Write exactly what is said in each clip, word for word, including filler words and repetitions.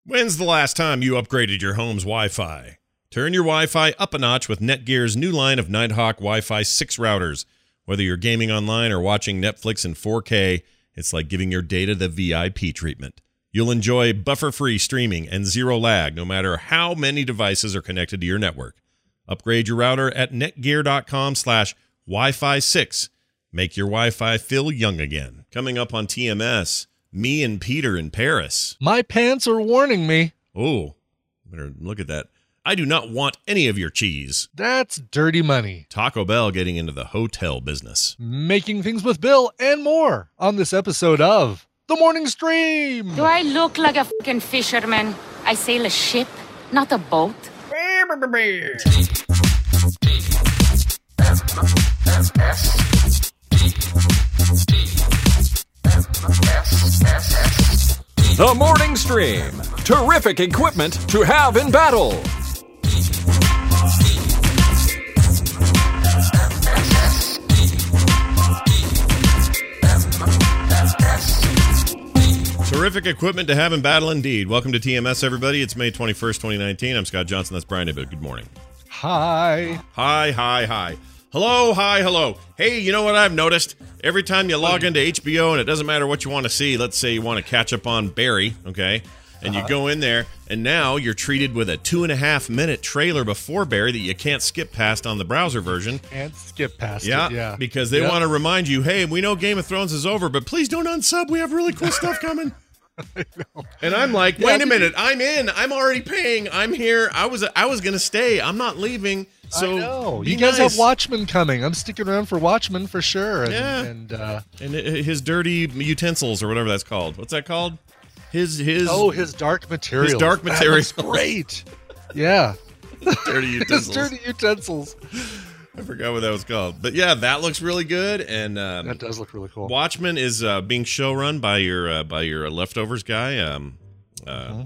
When's the last time you upgraded your home's Wi-Fi? Turn your Wi-Fi up a notch with Netgear's new line of Nighthawk Wi-Fi six routers. Whether you're gaming online or watching Netflix in four K, it's like giving your data the V I P treatment. You'll enjoy buffer-free streaming and zero lag no matter how many devices are connected to your network. Upgrade your router at netgear.com slash Wi-Fi 6. Make your Wi-Fi feel young again. Coming up on T M S, me and Peter in Paris. My pants are warning me. Oh, better look at that. I do not want any of your cheese. That's dirty money. Taco Bell getting into the hotel business. Making things with Bill and more on this episode of The Morning Stream. Do I look like a fucking fisherman? I sail a ship, not a boat. The Morning Stream. Terrific equipment to have in battle. Terrific equipment to have in battle indeed. Welcome to T M S, everybody. It's May twenty-first, twenty nineteen. I'm Scott Johnson. That's Brian David. Good morning. Hi. Hi, hi, hi. Hello, hi, hello. Hey, you know what I've noticed? Every time you log into H B O, and it doesn't matter what you want to see, let's say you want to catch up on Barry, okay? And you go in there, and now you're treated with a two and a half minute trailer before Barry that you can't skip past on the browser version. Can't skip past yeah, it, yeah. Because they yep. want to remind you, hey, we know Game of Thrones is over, but please don't unsub. We have really cool stuff coming. I know. And I'm like, wait yeah, a minute, I'm in. I'm already paying. I'm here. I was I was gonna stay. I'm not leaving. So I know. You guys nice. have Watchmen coming. I'm sticking around for Watchmen for sure. And, yeah. And uh, and his dirty utensils or whatever that's called. What's that called? His his oh his dark materials. His dark materials. That looks great. Yeah. Dirty utensils. His dirty utensils. I forgot what that was called, but yeah, that looks really good, and um, that does look really cool. Watchmen is uh, being show run by your uh, by your leftovers guy. Um, uh, uh-huh.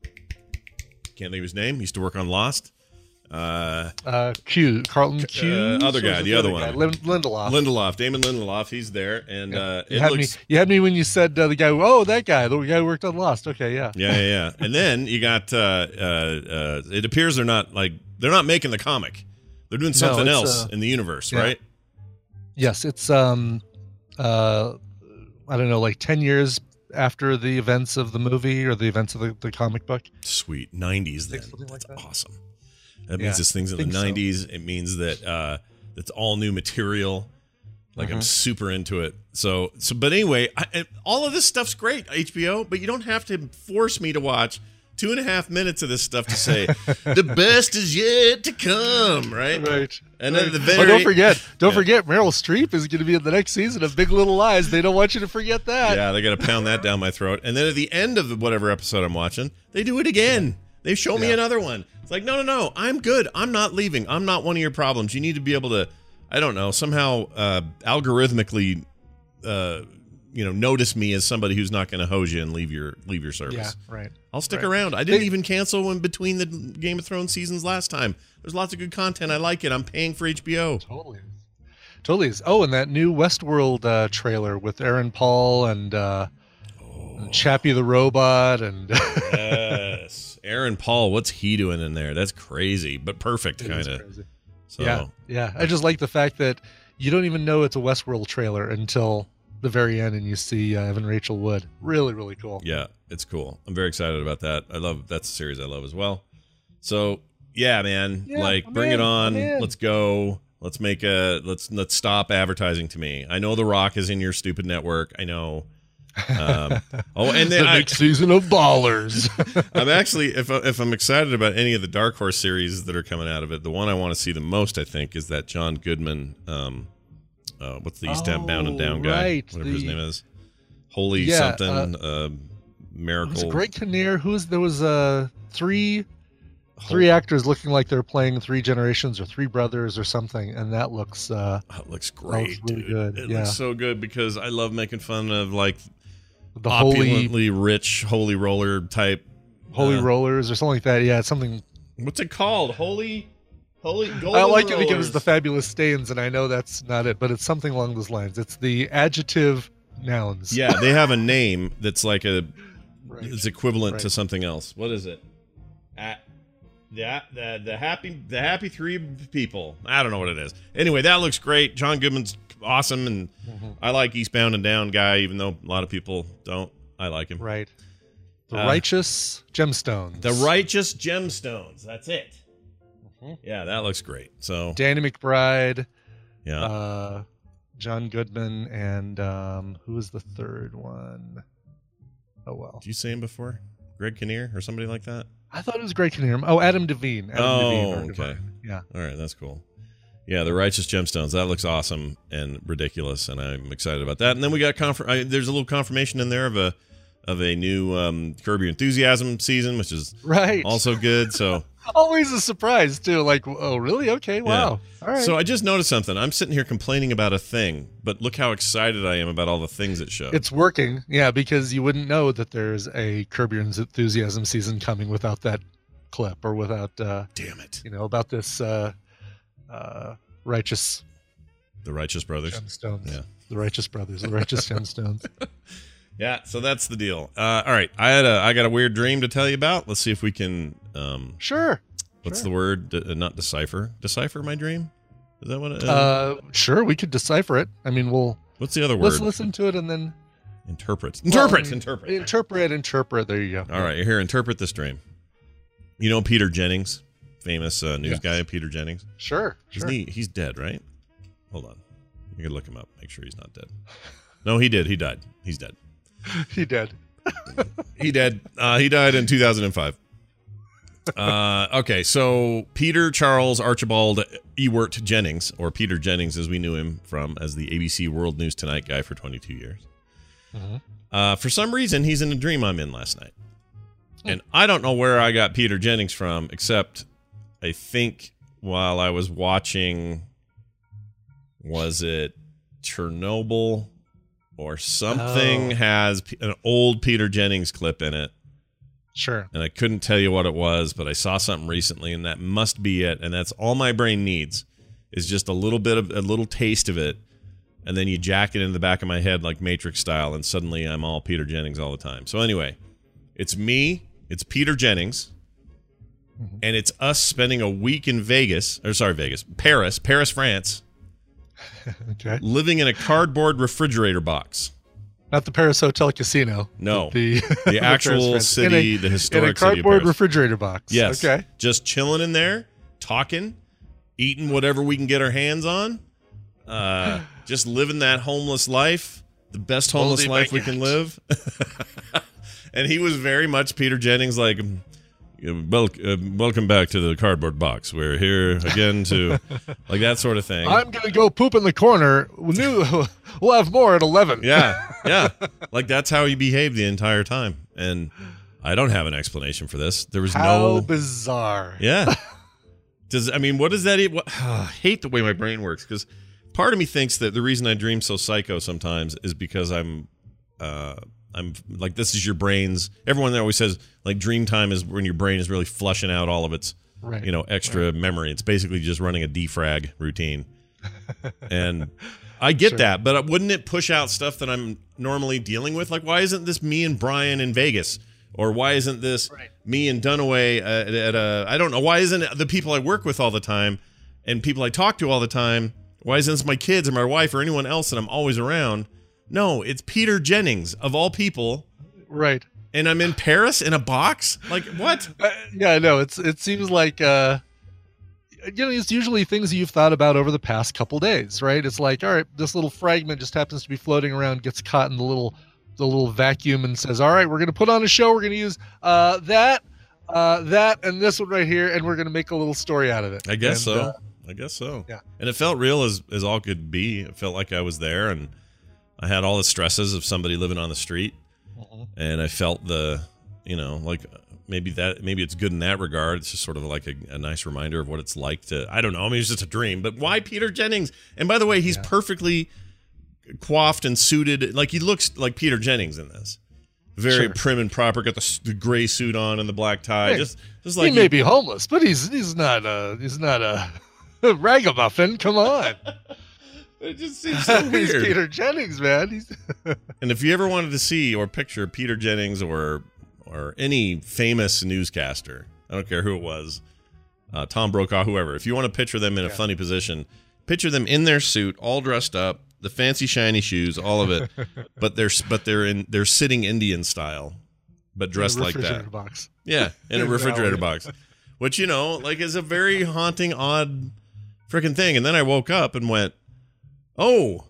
Can't think of his name. He used to work on Lost. Uh, uh, Q Carlton Q. Uh, other guy, the other, other one, Lind- Lindelof. Lindelof, Damon Lindelof. He's there, and yeah. uh, you it had looks. Me, you had me when you said uh, the guy. Oh, that guy, the guy who worked on Lost. Okay, yeah, yeah, yeah, yeah. And then you got. Uh, uh, uh, it appears they're not like they're not making the comic. They're doing something no, else uh, in the universe, yeah. right? Yes, it's um, uh, I don't know, like ten years after the events of the movie or the events of the, the comic book. Sweet nineties, then like that's that. Awesome. That yeah, means this thing's in the nineties. So. It means that uh, it's all new material. Like mm-hmm. I'm super into it. So, so, but anyway, I, all of this stuff's great, H B O. But you don't have to force me to watch two and a half minutes of this stuff to say the best is yet to come, right? Right. And right. then the very oh, don't forget, don't yeah. forget, Meryl Streep is going to be in the next season of Big Little Lies. They don't want you to forget that. Yeah, they got to pound that down my throat. And then at the end of the, whatever episode I'm watching, they do it again. Yeah. They show me yeah. another one. It's like, no, no, no, I'm good. I'm not leaving. I'm not one of your problems. You need to be able to, I don't know, somehow uh, algorithmically, uh, you know, notice me as somebody who's not going to hose you and leave your leave your service. Yeah, right. I'll stick right. around. I didn't they, even cancel when between the Game of Thrones seasons last time. There's lots of good content. I like it. I'm paying for H B O. Totally. Totally is. Oh, and that new Westworld uh, trailer with Aaron Paul and, uh, oh. and Chappie the Robot and yes. Aaron Paul, what's he doing in there? That's crazy, but perfect, kind of. So. Yeah, yeah. I just like the fact that you don't even know it's a Westworld trailer until the very end, and you see uh, Evan Rachel Wood. Really, really cool. Yeah, it's cool. I'm very excited about that. I love that's a series I love as well. So yeah, man, yeah, like I'm bring in, it on. Let's go. Let's make a let's let's stop advertising to me. I know The Rock is in your stupid network. I know. um, oh, and then the I, next season of Ballers. I'm actually, if if I'm excited about any of the Dark Horse series that are coming out of it, the one I want to see the most, I think, is that John Goodman. Um, uh, what's the East oh, Bound and Down guy? Right, whatever the, his name is. Holy yeah, something. Uh, uh, miracle. It was Greg Kinnear. Who was there? Was uh three. Three actors looking like they're playing three generations or three brothers or something, and that looks uh, that looks great, that looks really dude. good. It yeah. looks so good because I love making fun of like the opulently holy, rich holy roller type, holy uh, rollers or something like that. Yeah, it's something. What's it called? Holy, holy. Golden I like rollers. to think it was the Fabulous Stains, and I know that's not it, but it's something along those lines. It's the adjective nouns. Yeah, they have a name that's like a Right. is equivalent Right. to something else. What is it? At the, the the happy the happy three people. I don't know what it is. Anyway, that looks great. John Goodman's awesome, and Mm-hmm. I like Eastbound and Down guy, even though a lot of people don't. I like him. Right. The Uh, Righteous Gemstones. The Righteous Gemstones. That's it. Mhm. Yeah, that looks great. So Danny McBride, yeah, uh, John Goodman, and um, who was the third one? Oh well, did you say him before? Greg Kinnear or somebody like that? I thought it was Greg Kinnear. Oh, Adam Devine. Adam Oh, Devine or okay. Devine. Yeah. All right, that's cool. Yeah, the Righteous Gemstones. That looks awesome and ridiculous, and I'm excited about that. And then we got conf- I, there's a little confirmation in there of a of a new um, Curb Your Enthusiasm season, which is Right. also good. So, Always a surprise too. Like, oh, really? Okay. Wow. All right. so I just noticed something. I'm sitting here complaining about a thing, but look how excited I am about all the things it showed. it's working. Yeah, because you wouldn't know that there's a Curb Your Enthusiasm season coming without that clip or without, uh, Damn it, you know, about this uh, uh, righteous the Righteous Brothers. gemstones. Yeah. The Righteous Brothers. The Righteous Gemstones. Yeah, so that's the deal. Uh, all right, I had a I got a weird dream to tell you about. Let's see if we can. Um, Sure. what's Sure. the word? De- not decipher. Decipher my dream. Is that what it is? Uh, sure. We could decipher it. I mean, we'll What's the other word? let's listen to it and then Interpret. Interpret. Well, interpret. interpret. Interpret. There you go. All right, here. Interpret this dream. You know Peter Jennings, famous uh, news Yes. guy. Peter Jennings. Sure. Isn't Sure. he? He's dead, right? Hold on. You can look him up. Make sure he's not dead. No, he did. He died. He's dead. He did. He dead. Uh, he died in two thousand five. Uh, okay, so Peter Charles Archibald Ewart Jennings, or Peter Jennings as we knew him from as the A B C World News Tonight guy for twenty-two years. Mhm. Uh, for some reason, he's in a dream I'm in last night. And I don't know where I got Peter Jennings from, except I think while I was watching, was it Chernobyl or something Oh. has P- an old Peter Jennings clip in it. Sure. And I couldn't tell you what it was, but I saw something recently, and that must be it. And that's all my brain needs is just a little bit of a little taste of it, and then you jack it in the back of my head like Matrix style, and suddenly I'm all Peter Jennings all the time. So anyway, it's me, it's Peter Jennings, Mhm. and it's us spending a week in Vegas, or sorry, Vegas, Paris, Paris, France, Okay. living in a cardboard refrigerator box. Not the Paris Hotel Casino. No, The the Paris actual France. city, in a, the in a historic city of cardboard Paris. refrigerator box. Yes. Okay. Just chilling in there, talking, eating whatever we can get our hands on. Uh, just living that homeless life, the best homeless Holy life we can live. And he was very much Peter Jennings, like, Wel- uh, welcome back to the cardboard box. We're here again to, like that sort of thing. I'm gonna go poop in the corner. New, we'll have more at eleven. Yeah, yeah. Like that's how he behaved the entire time. And I don't have an explanation for this. There was How no. bizarre. Yeah. Does I mean what does that? e- What, I hate the way my brain works because part of me thinks that the reason I dream so psycho sometimes is because I'm, uh, I'm like this is your brain's. Everyone always says like dream time is when your brain is really flushing out all of its, Right. you know, extra memory. It's basically just running a defrag routine, and I get Sure. that. But wouldn't it push out stuff that I'm normally dealing with? Like why isn't this me and Brian in Vegas? Or why isn't this Right. me and Dunaway at, at a, I don't know, why isn't it the people I work with all the time and people I talk to all the time, why isn't this my kids or my wife or anyone else that I'm always around? No, it's Peter Jennings, of all people, Right. and I'm in Paris in a box? Like, what? Uh, yeah, no, it's it seems like uh you know, it's usually things you've thought about over the past couple days, right? It's like, all right, this little fragment just happens to be floating around, gets caught in the little the little vacuum and says, all right, we're going to put on a show. We're going to use uh, that, uh, that, and this one right here, and we're going to make a little story out of it. I guess And, so. uh, I guess so. Yeah. And it felt real as, as all could be. It felt like I was there, and I had all the stresses of somebody living on the street. Mhm. And I felt the, you know, like maybe that, maybe it's good in that regard. It's just sort of like a, a nice reminder of what it's like to, I don't know. I mean, it's just a dream, but why Peter Jennings? And by the way, he's Yeah. perfectly coiffed and suited. Like he looks like Peter Jennings in this. Very Sure. prim and proper. Got the, s- the gray suit on and the black tie. Hey, just, just like he may be homeless, but he's he's not a he's not a ragamuffin. Come on, It just seems so he's weird. Peter Jennings, man. He's And if you ever wanted to see or picture Peter Jennings or or any famous newscaster, I don't care who it was, uh, Tom Brokaw, whoever, if you want to picture them in a Yeah. funny position, picture them in their suit, all dressed up, the fancy shiny shoes, all of it, but they're but they're in they're sitting Indian style, but dressed like that. Refrigerator box. Yeah, in a In an refrigerator alley. box, which, you know, like is a very haunting, odd freaking thing. And then I woke up and went, oh,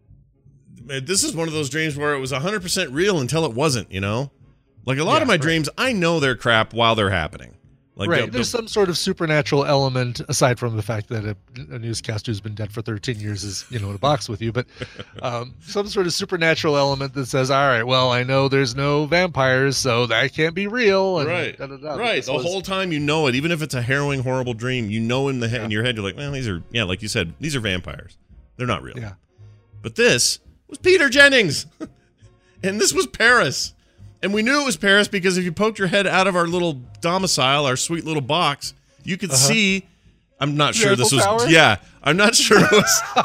this is one of those dreams where it was one hundred percent real until it wasn't, you know? Like a lot Yeah, of my right. dreams, I know they're crap while they're happening. Like Right. the- There's the- some sort of supernatural element aside from the fact that a, a newscaster who's been dead for thirteen years is, you know, in a box with you, but um, some sort of supernatural element that says, all right, well, I know there's no vampires, so that can't be real. And right, da, da, da. right. This The was- whole time you know it, even if it's a harrowing, horrible dream, you know in the he- Yeah. in your head, you're like, well, these are, yeah, like you said, these are vampires. They're not real. Yeah. But this was Peter Jennings, and this was Paris. And we knew it was Paris because if you poked your head out of our little domicile, our sweet little box, you could see. I'm not The sure this Eiffel was. Tower? Yeah, I'm not sure it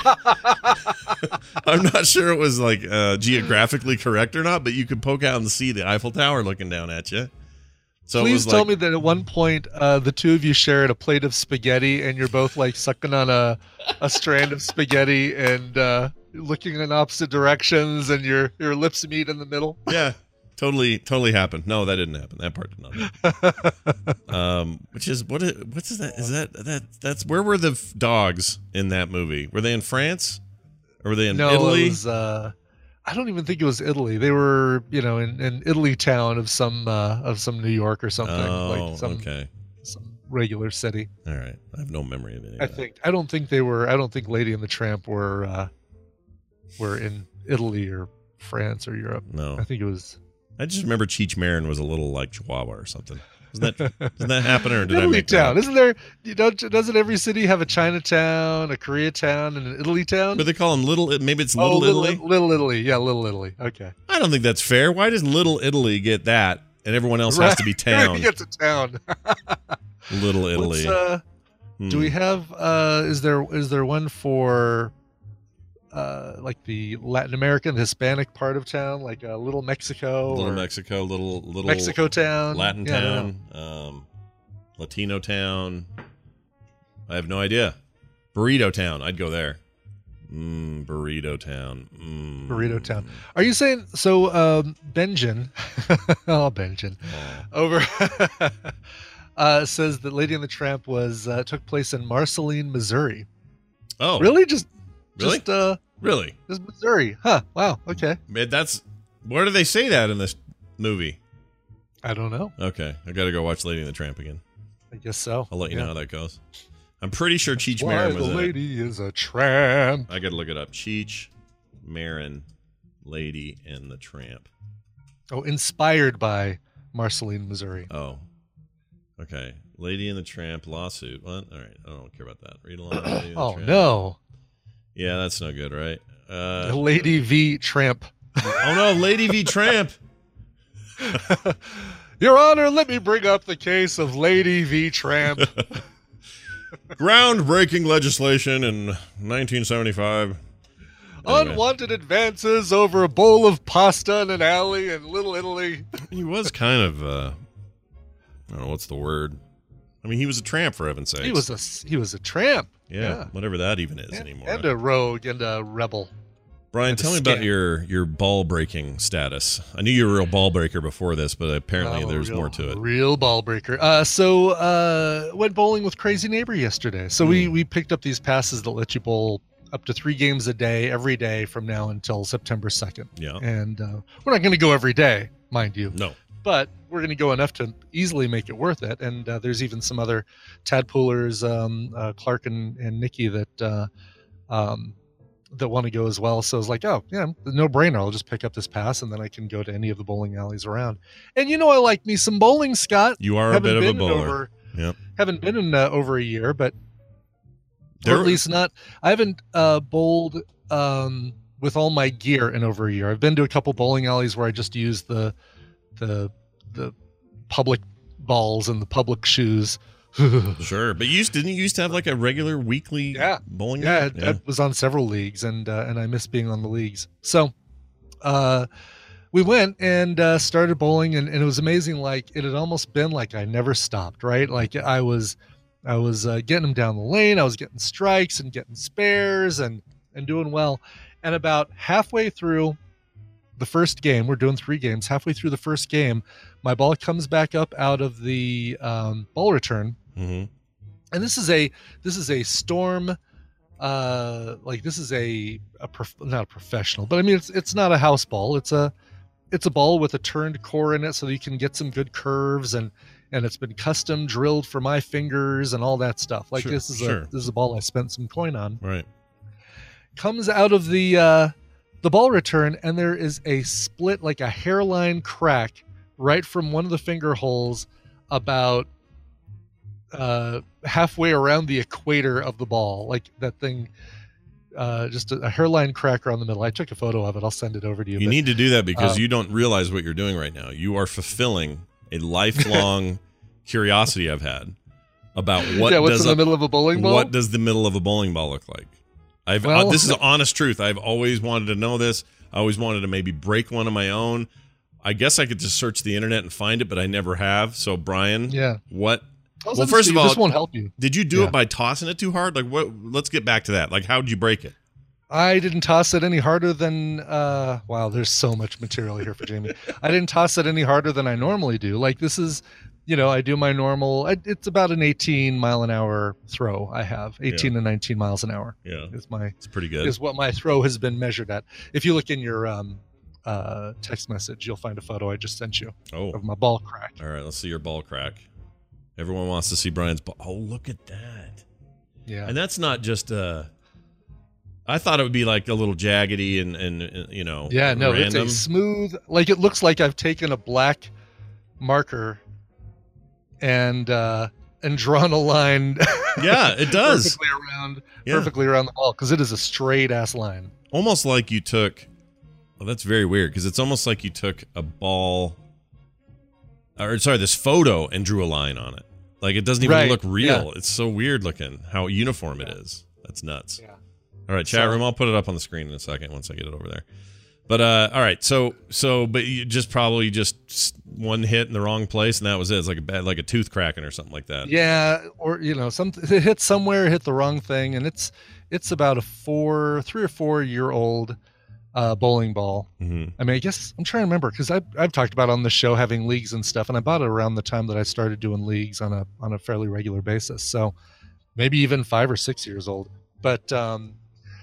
was. I'm not sure it was like uh, geographically correct or not, but you could poke out and see the Eiffel Tower looking down at you. So it Please was tell like, me that at one point uh, the two of you shared a plate of spaghetti and you're both like sucking on a, a strand of spaghetti and uh, looking in opposite directions and your, your lips meet in the middle. yeah, totally, totally happened. No, that didn't happen. That part did not happen. um, which is what? Is, what's that? Is that that? That's where were the f- dogs in that movie? Were they in France or were they in no, Italy? it was, uh, I don't even think it was Italy. They were, you know, in, in Italy town of some uh, of some New York or something, oh, like some okay. some regular city. All right. I have no memory of any. Of I that. think I don't think they were. I don't think Lady and the Tramp were uh, were in Italy or France or Europe. No, I think it was I just remember Cheech Marin was a little like Chihuahua or something. Doesn't that doesn't that happen or did I Italy make that town. up? Isn't there? You know, doesn't every city have a Chinatown, a Koreatown, and an Italy town? But they call them Little. Maybe it's oh, Little little Italy. Little Italy. Yeah, Little Italy. Okay. I don't think that's fair. Why does Little Italy get that and everyone else has to be town? It's a town. Little Italy. What's, uh, Hmm. Do we have? Uh, is there is there one for? Uh, like the Latin American, the Hispanic part of town, like uh, Little Mexico, Little or Mexico, little little Mexico town, Latin Yeah, I don't know. town, um, Latino town. I have no idea. Burrito town. I'd go there. Mm, burrito town. Mm. Burrito town. Are you saying so? Um, Benjamin, oh Benjamin, Oh. over uh, says that Lady and the Tramp was uh, took place in Marceline, Missouri. Oh, Really? Just Really? just uh, Really? just Missouri? Huh? Wow. Okay. Man, that's where do they say that in this movie? I don't know. Okay, I got to go watch Lady and the Tramp again. I guess so. I'll let you Yeah. know how that goes. I'm pretty sure Cheech Why Marin the was in it. lady is a tramp. I got to look it up. Cheech Marin, Lady and the Tramp. Oh, inspired by Marceline, Missouri. Oh, okay. Lady and the Tramp lawsuit. What? All right. I don't care about that. Read along. Lady and the Oh Tramp. no, Yeah, that's no good, right? Uh, Lady v Tramp. oh no, Lady v Tramp. Your Honor, let me bring up the case of Lady v Tramp. Groundbreaking legislation in nineteen seventy-five. Anyway, Unwanted advances over a bowl of pasta in an alley in Little Italy. he was kind of, uh, I don't know, what's the word? I mean, he was a tramp, for heaven's sakes. He was a he was a tramp. yeah, yeah. whatever that even is And, anymore. and a rogue and a rebel. Brian, and a tell me about scam. your, your ball breaking status. I knew you were a real ball breaker before this, but apparently I'm a there's real- more to it. Real ball breaker. Uh, so uh, went bowling with Crazy Neighbor yesterday. So we Hmm. we picked up these passes that let you bowl up to three games a day every day from now until September second. Yeah. And uh, we're not going to go every day, mind you, No. but we're going to go enough to easily make it worth it. And uh, there's even some other tadpoolers, um, uh, Clark and, and Nikki, that uh, um, that want to go as well. So it's like, oh yeah, no brainer. I'll just pick up this pass and then I can go to any of the bowling alleys around. And you know, I like me some bowling, Scott. You are a Haven't bit of a been in bowler. Over, Yep. Haven't been in uh, over a year, but There- or at least not. I haven't uh, bowled um, with all my gear in over a year. I've been to a couple bowling alleys where I just use the the the public balls and the public shoes. Sure, but you used, didn't you used to have like a regular weekly Yeah. bowling? Yeah, night? I, I was on several leagues, and uh, and I miss being on the leagues. So, uh, we went and uh, started bowling, and, and it was amazing. Like it had almost been like I never stopped, right? Like I was, I was uh, getting them down the lane. I was getting strikes and getting spares and and doing well. And about halfway through the first game, we're doing three games. Halfway through the first game, my ball comes back up out of the um, ball return, Mm-hmm. and this is a this is a storm. Uh, like this is a, a prof- not a professional, but I mean it's it's not a house ball. It's a it's a ball with a turned core in it, so that you can get some good curves, and and it's been custom drilled for my fingers and all that stuff. Like Sure, this is sure. a this is a ball I spent some coin on. Right. Comes out of the uh, the ball return, and there is a split, like a hairline crack, right from one of the finger holes, about uh, halfway around the equator of the ball. Like that thing, uh, just a, a hairline crack around the middle. I took a photo of it. I'll send it over to you. You but, need to do that because um, you don't realize what you're doing right now. You are fulfilling a lifelong curiosity I've had about what yeah, what's does in the a, middle of a bowling ball? what does the middle of a bowling ball look like? I've Well- uh, this is the honest truth. I've always wanted to know this. I always wanted to maybe break one of my own. I guess I could just search the internet and find it, but I never have. So Brian, Yeah. what? I'll Well, send it first to of you. all, this won't help you. Did you do Yeah. it by tossing it too hard? Like what? Let's get back to that. Like how did you break it? I didn't toss it any harder than uh wow, there's so much material here for Jamie. I didn't toss it any harder than I normally do. Like this is, you know, I do my normal I, it's about an eighteen mile an hour throw I have. eighteen to nineteen miles an hour Yeah, is my it's pretty good. is what my throw has been measured at. If you look in your um uh text message, you'll find a photo I just sent you Oh, of my ball crack. all right. Let's see your ball crack. Everyone wants to see Brian's ball. Oh, look at that. Yeah. And that's not just uh I thought it would be like a little jaggedy and and, and you know Yeah, no, random. it's a smooth, like it looks like I've taken a black marker and uh and drawn a line Yeah, it does. perfectly around Yeah. perfectly around the ball, because it is a straight ass line. Almost like you took. Well, that's very weird because it's almost like you took a ball, or sorry, this photo and drew a line on it. Like it doesn't even Right, look real. yeah. It's so weird looking how uniform it is. That's nuts. Yeah. All right, chat So- room. I'll put it up on the screen in a second once I get it over there. But uh, all right, so so but you just probably just s- one hit in the wrong place and that was it. It's like a bad, like a tooth cracking or something like that. Yeah, or you know, some it hit somewhere, hit the wrong thing, and it's it's about a four, three or four year old uh, bowling ball. hmm I mean, I guess I'm trying to remember because I've I've talked about on the show having leagues and stuff, and I bought it around the time that I started doing leagues on a on a fairly regular basis. So maybe even five or six years old. But um,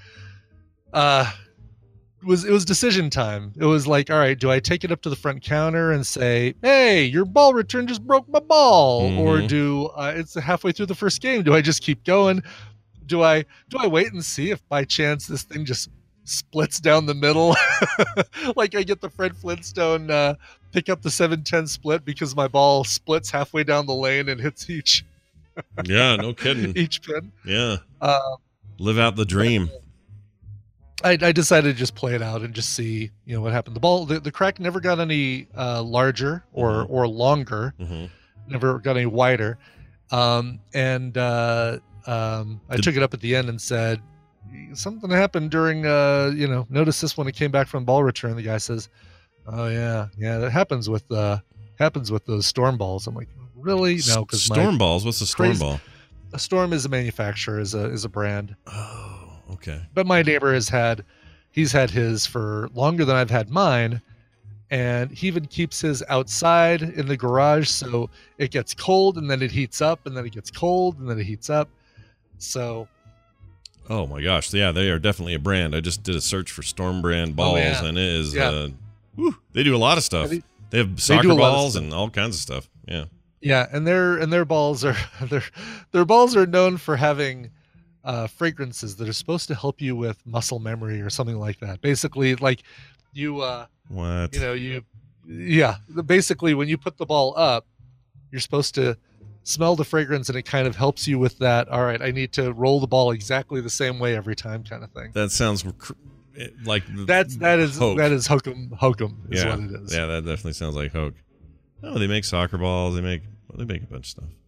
uh, it was it was decision time. It was like, all right, do I take it up to the front counter and say, "Hey, your ball return just broke my ball," or Mhm. do uh, it's halfway through the first game? Do I just keep going? Do I do I wait and see if by chance this thing just splits down the middle? Like I get the Fred Flintstone uh, pick up the seven ten split because my ball splits halfway down the lane and hits each Yeah, no kidding. each pin. Yeah, Uh, live out the dream. I, I decided to just play it out and just see, you know, what happened. The ball, the, the crack never got any uh, larger or Mhm. or longer, hmm never got any wider. Um, and uh, um, I Did- took it up at the end and said, something happened during, uh, you know, notice this when it came back from ball return. The guy says, "Oh yeah, yeah, that happens with uh, happens with those storm balls." I'm like, really? No, because storm balls. What's a storm crazy- ball? a storm is a manufacturer, is a is a brand. Oh, okay. But my neighbor has had, he's had his for longer than I've had mine, and he even keeps his outside in the garage, so it gets cold and then it heats up, and then it gets cold and then it heats up. So Oh my gosh, yeah, they are definitely a brand. I just did a search for Storm brand balls, Oh, yeah. and it is. Yeah. Uh, whew, they do a lot of stuff. They- They have do soccer a lot of balls stuff. and all kinds of stuff. Yeah. yeah, and their and their balls are their their balls are known for having uh, fragrances that are supposed to help you with muscle memory or something like that. Basically, like you. Uh, What? you know you yeah basically when you put the ball up, you're supposed to smell the fragrance, and it kind of helps you with that. All right, I need to roll the ball exactly the same way every time, kind of thing. That sounds cr- like That's that is Hoke. that is hokum hokum is yeah, what it is. yeah. That definitely sounds like Hoke. Oh, they make soccer balls. They make well, they make a bunch of stuff.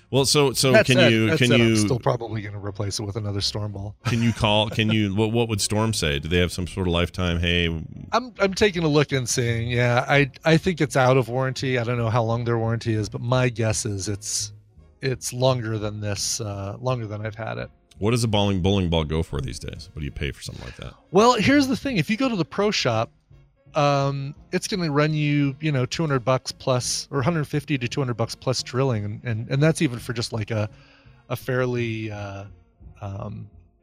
Well, so so That can said- you that can said, you I'm still probably going to replace it with another Storm ball. can you call can you what what would Storm say? Do they have some sort of lifetime? Hey, I'm I'm taking a look and seeing. Yeah, I I think it's out of warranty. I don't know how long their warranty is, but my guess is it's it's longer than this, uh, longer than I've had it. what does a bowling bowling ball go for these days? What do you pay for something like that? Well, here's the thing: if you go to the pro shop, um, it's going to run you, you know, two hundred bucks plus, or one hundred fifty to two hundred bucks plus drilling, and and, and that's even for just like a a fairly uh, um,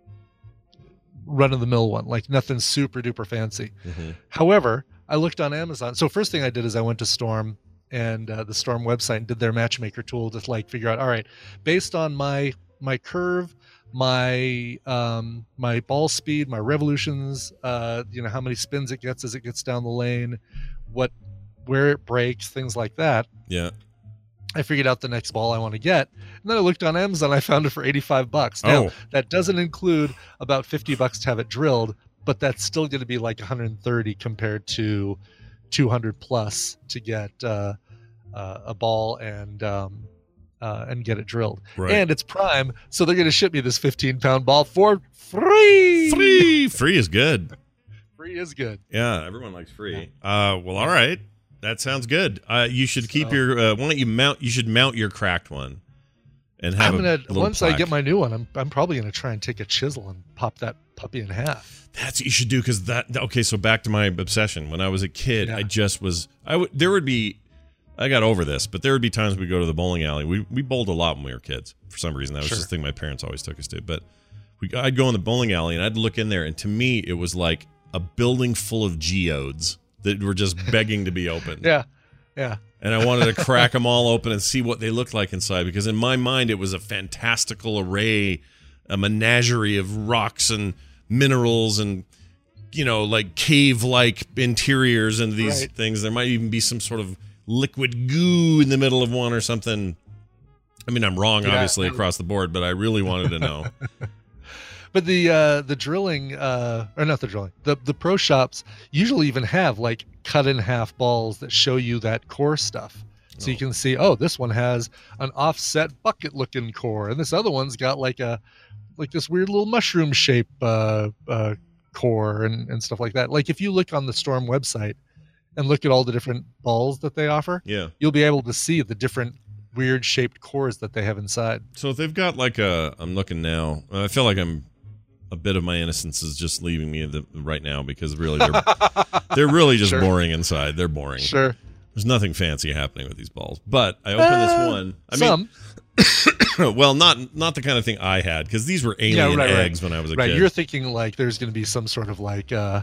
run of the mill one, like nothing super duper fancy. Mm-hmm. However, I looked on Amazon. So first thing I did is I went to Storm and uh, the Storm website and did their matchmaker tool to like figure out, all right, based on my my curve, my um my ball speed, my revolutions, uh you know, how many spins it gets as it gets down the lane, what where it breaks, things like that. Yeah. I figured out the next ball I want to get, and then I looked on Amazon. I found it for eighty-five bucks. Now Oh. that doesn't include about fifty bucks to have it drilled, but that's still going to be like one hundred thirty compared to two hundred plus to get uh, uh, a ball and um, uh, and get it drilled. Right. And it's prime, so they're going to ship me this fifteen pound ball for free. Free free is good. Free is good. Yeah, everyone likes free. Uh, well, all right. That sounds good. Uh, you should keep So- your. Uh, why don't you mount? You should mount your cracked one, and have I'm a gonna little once I plaque. get my new one, I'm I'm probably going to try and take a chisel and pop that puppy in half. That's what you should do because that. Okay, so back to my obsession. When I was a kid, Yeah. I just was. I would. There would be. I got over this, but there would be times we go to the bowling alley. We we bowled a lot when we were kids. For some reason, that was Sure. just the thing my parents always took us to. But we, I'd go in the bowling alley and I'd look in there, and to me, it was like a building full of geodes that were just begging to be opened. Yeah, yeah. And I wanted to crack them all open and see what they looked like inside, because in my mind it was a fantastical array, a menagerie of rocks and minerals and, you know, like cave-like interiors into these Right. things. There might even be some sort of liquid goo in the middle of one or something. I mean, I'm wrong, Yeah. obviously, across the board, but I really wanted to know. But the uh, the drilling, uh, or not the drilling, the the pro shops usually even have like cut in half balls that show you that core stuff. So you Oh. can see, oh, this one has an offset bucket looking core, and this other one's got like a like this weird little mushroom shape uh, uh, core and and stuff like that. Like if you look on the Storm website and look at all the different balls that they offer, Yeah. you'll be able to see the different weird shaped cores that they have inside. So if they've got like a, I'm looking now. I feel like I'm a bit of my innocence is just leaving me the, right now, because really they're they're really just Sure. boring inside. They're boring. Sure. There's nothing fancy happening with these balls. But I opened Uh, this one. I mean, Some. well, not not the kind of thing I had, because these were alien right, right. eggs when I was a Right, kid. you're thinking like there's going to be some sort of like, uh,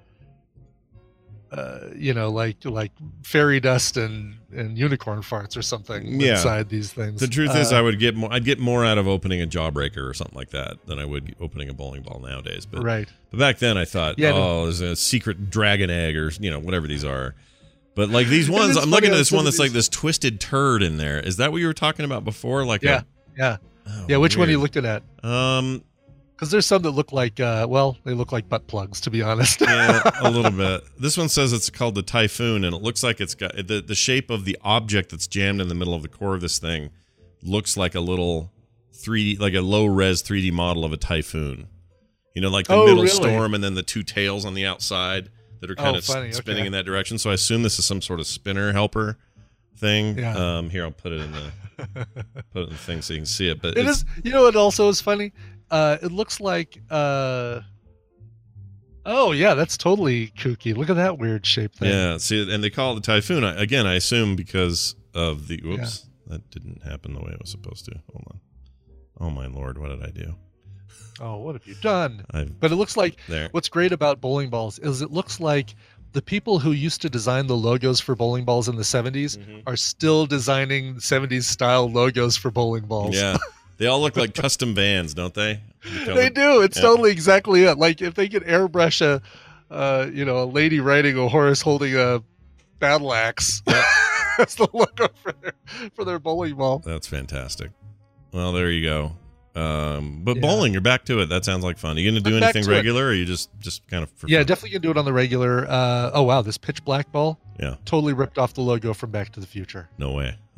uh, you know, like like fairy dust and and unicorn farts or something Yeah. inside these things. The truth is, Uh, I would get more. I'd get more out of opening a jawbreaker or something like that than I would opening a bowling ball nowadays. But, right. but back then, I thought, Yeah, oh, no. there's a secret dragon egg, or you know, whatever these are. But like these It ones, is I'm funny looking at how this some one of that's like these- this twisted turd in there. Is that what you were talking about before? Like, Yeah, yeah, a, oh, yeah. Which one are you weird. looking at? Um, Because there's some that look like, uh, well, they look like butt plugs, to be honest. yeah, a little bit. This one says it's called the Typhoon, and it looks like it's got the the shape of the object that's jammed in the middle of the core of this thing looks like a little three D, like a low res three D model of a typhoon. You know, like the Oh, middle really? storm, and then the two tails on the outside that are kind Oh, of funny, s- spinning okay. in that direction. So I assume this is some sort of spinner helper thing. Yeah. Um, here, I'll put it in the put it in the thing so you can see it. But It it's, is. You know what also is funny? Uh, it looks like. Uh, oh yeah, that's totally kooky. Look at that weird shape thing. yeah. See, and they call it the Typhoon. I, again, I assume because of the. Whoops, that didn't happen the way it was supposed to. Hold on. Oh my lord, what did I do? Oh, what have you done? I But it looks like there. what's great about bowling balls is it looks like the people who used to design the logos for bowling balls in the seventies Mhm. are still designing seventies style logos for bowling balls. Yeah, they all look like custom vans, don't they? They do. It's Yeah. totally exactly it. Like if they could airbrush a, uh, you know, a lady riding a horse holding a battle axe. That's the logo for their for their bowling ball. That's fantastic. Well, there you go. Um, but Yeah. bowling, you're back to it. That sounds like fun. Are you going to do I'm back anything to it. regular, or are you just just kind of for Yeah, fun? definitely gonna do it on the regular. Uh, oh wow, this pitch black ball Yeah. totally ripped off the logo from Back to the Future. No way.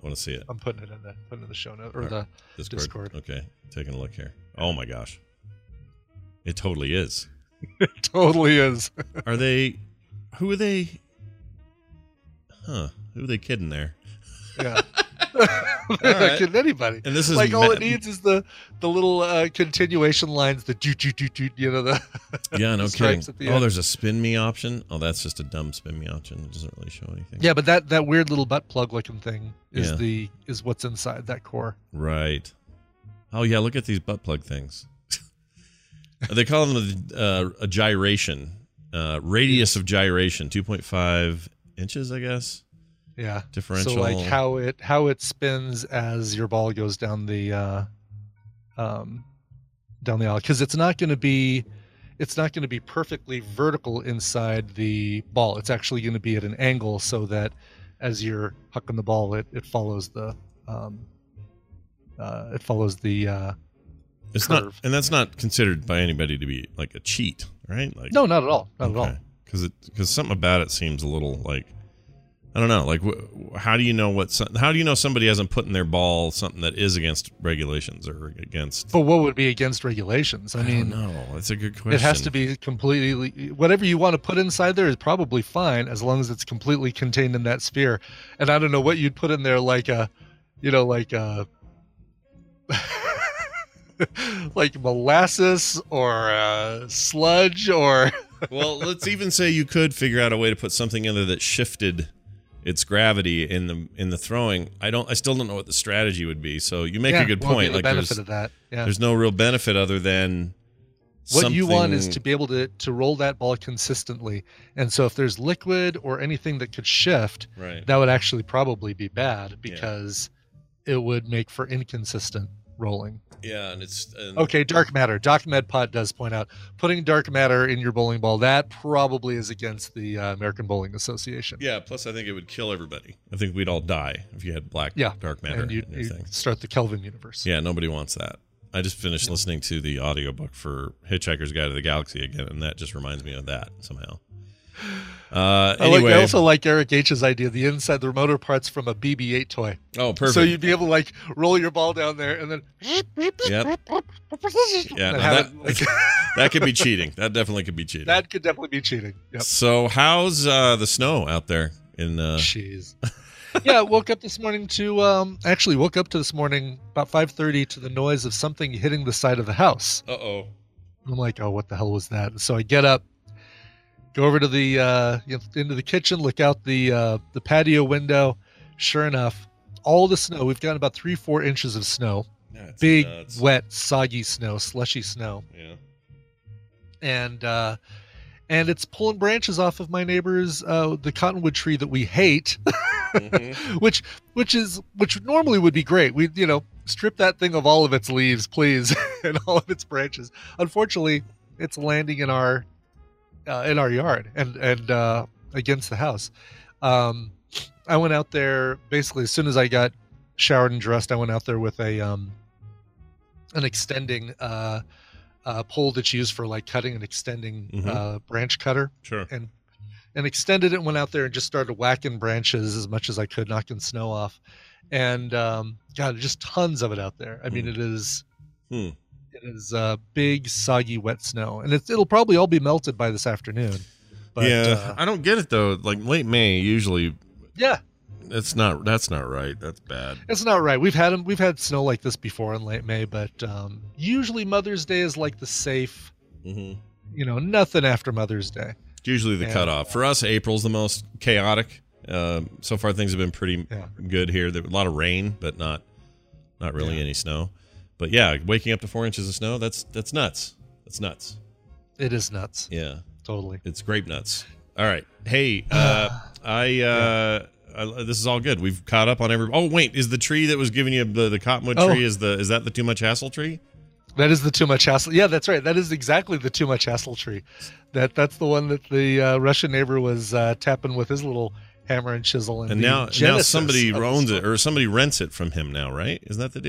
want to see it. I'm putting it in the putting it in the show note or Right. the Discord. Discord. Okay, taking a look here. Oh my gosh, it totally is. It totally is. Are they? Who are they? Huh? Who are they kidding there? Yeah. They're not right. kidding anybody. And this is like all ma- it needs is the the little uh, continuation lines, the doot doot doot doot. You know the Yeah, no the kidding. stripes at the Oh, end. there's a spin me option. Oh, that's just a dumb spin me option. It doesn't really show anything. Yeah, but that that weird little butt plug looking thing is Yeah. the is what's inside that core. Right. Oh yeah, look at these butt plug things. They call them uh, a gyration, uh, radius of gyration, two point five inches, I guess. Yeah. Differential. So like how it how it spins as your ball goes down the uh, um, down the aisle, because it's not going to be it's not going to be perfectly vertical inside the ball. It's actually going to be at an angle so that as you're hucking the ball, it it follows the um, uh, it follows the uh, It's curve. not, and that's not considered by anybody to be like a cheat, right? Like no, not at all, not at all. Because it because something about it seems a little like I don't know. Like, wh- how do you know what? Some, how do you know somebody hasn't put in their ball something that is against regulations or against? But what would be against regulations? I mean, no, that's a good question. it has to be completely whatever you want to put inside there is probably fine as long as it's completely contained in that sphere. And I don't know what you'd put in there, like a, you know, like a, like molasses or uh, sludge or. Well, let's even say you could figure out a way to put something in there that shifted its gravity in the in the throwing. I don't. I still don't know what the strategy would be. So you make Yeah, a good what would be point. the Like benefit there's of that. Yeah. there's no real benefit other than What you want is something- to be able to to roll that ball consistently. And so if there's liquid or anything that could shift, right. that would actually probably be bad because it would make for inconsistent rolling. Yeah, and it's and Okay, dark matter. Doc MedPod does point out putting dark matter in your bowling ball, that probably is against the uh, American Bowling Association. Yeah, plus I think it would kill everybody. I think we'd all die if you had black Yeah, dark matter and you, in your you thing. start the Kelvin universe. Yeah, nobody wants that. I just finished listening to the audiobook for Hitchhiker's Guide to the Galaxy again, and that just reminds me of that somehow. Uh, I, like, anyway, I also like Eric H's idea, the inside, the motor parts from a B B eight toy. oh, perfect. So you'd be able to like roll your ball down there and then Yep. Yeah, and now have that, it, like, that could be cheating. That definitely could be cheating. that could definitely be cheating. Yep. So how's uh, the snow out there in uh, Jeez. Yeah, woke up this morning to um actually woke up to this morning about five thirty to the noise of something hitting the side of the house. uh-oh. I'm like, oh, what the hell was that? So I get up, go over to the uh, you know, into the kitchen, look out the uh, the patio window. Sure enough, all the snow. We've got about three, four inches of snow. That's Big, nuts. wet, soggy snow, slushy snow, Yeah. and uh, and it's pulling branches off of my neighbor's uh, the cottonwood tree that we hate, Mhm. which which is which normally would be great. We you know strip that thing of all of its leaves, please, and all of its branches. Unfortunately, it's landing in our uh, in our yard and and uh, against the house. Um, I went out there basically as soon as I got showered and dressed. I went out there with a um, an extending uh, uh, pole that's used for like cutting and extending Mhm. uh, branch cutter, Sure. and and extended it and went out there and just started whacking branches as much as I could, knocking snow off. And um, God, just tons of it out there. I mean, Hmm. it is Hmm. it is uh, big, soggy, wet snow, and it's, it'll probably all be melted by this afternoon. But, yeah, uh, I don't get it though. Like late May, usually yeah, that's not that's not right. That's bad. it's not right. We've had 'em- we've had snow like this before in late May, but um, usually Mother's Day is like the safe. Mm-hmm. You know, nothing after Mother's Day. It's usually the Yeah. cutoff. For us, April's the most chaotic. Um, so far, things have been pretty Yeah. good here. There a lot of rain, but not not really Yeah. any snow. But yeah, waking up to four inches of snow, that's that's nuts. That's nuts. It is nuts. Yeah, Totally. it's grape nuts. All right. Hey, uh, I, uh, I this is all good. We've caught up on every. Oh wait, is the tree that was giving you the, the cottonwood Oh. tree? Is the is that the too much hassle tree? That is the too much hassle. Yeah, that's right. That is exactly the too much hassle tree. That that's the one that the uh, Russian neighbor was uh, tapping with his little hammer and chisel. And, And the now now genesis somebody of the owns it storm. or somebody rents it from him now, right? Isn't that the deal?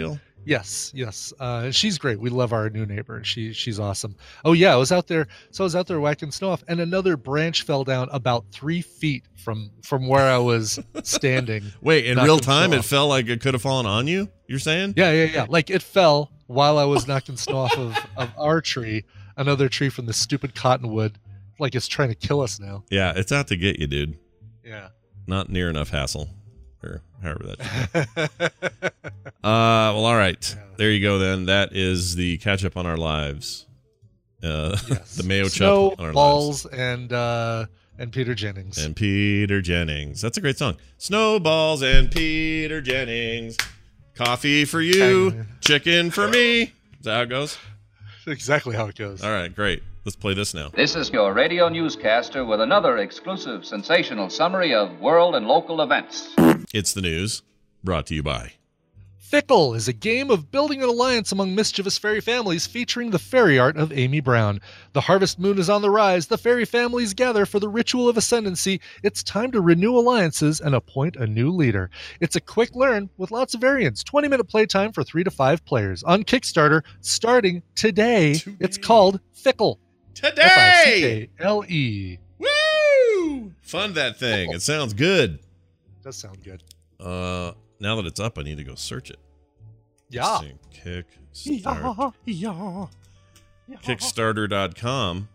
Yes, yes. Uh, she's great. We love our new neighbor. She she's awesome. Oh yeah, I was out there. So I was out there whacking snow off, and another branch fell down about three feet from from where I was standing. Wait, in knocking real time, snow it off. felt like it could have fallen on you? You're saying? Yeah, yeah, yeah. Like it fell while I was knocking snow off of, of our tree, another tree from the stupid cottonwood. Like it's trying to kill us now. Yeah, it's out to get you, dude. Yeah. Not near enough hassle, or however that. uh, well, all right. There you go. Then that is the catch up on our lives. Uh, Yes. the Mayo Snow, Chup on our balls, lives. and uh, and Peter Jennings. And Peter Jennings. That's a great song. Snowballs and Peter Jennings. Coffee for you, Kinda. chicken for me. Is that how it goes? Exactly how it goes. All right, great. Let's play this now. This is your radio newscaster with another exclusive sensational summary of world and local events. It's the news, brought to you by. Fickle is a game of building an alliance among mischievous fairy families featuring the fairy art of Amy Brown. The harvest moon is on the rise. The fairy families gather for the ritual of ascendancy. It's time to renew alliances and appoint a new leader. It's a quick learn with lots of variants. twenty minute playtime for three to five players. On Kickstarter, starting today. Today. It's called Fickle. Today! F I C K L E. Woo! Fund that thing. It sounds good. Does sound good. Uh, now that it's up, I need to go search it. Yeah. Let's see. Kickstart. Yeah. Kickstarter dot com.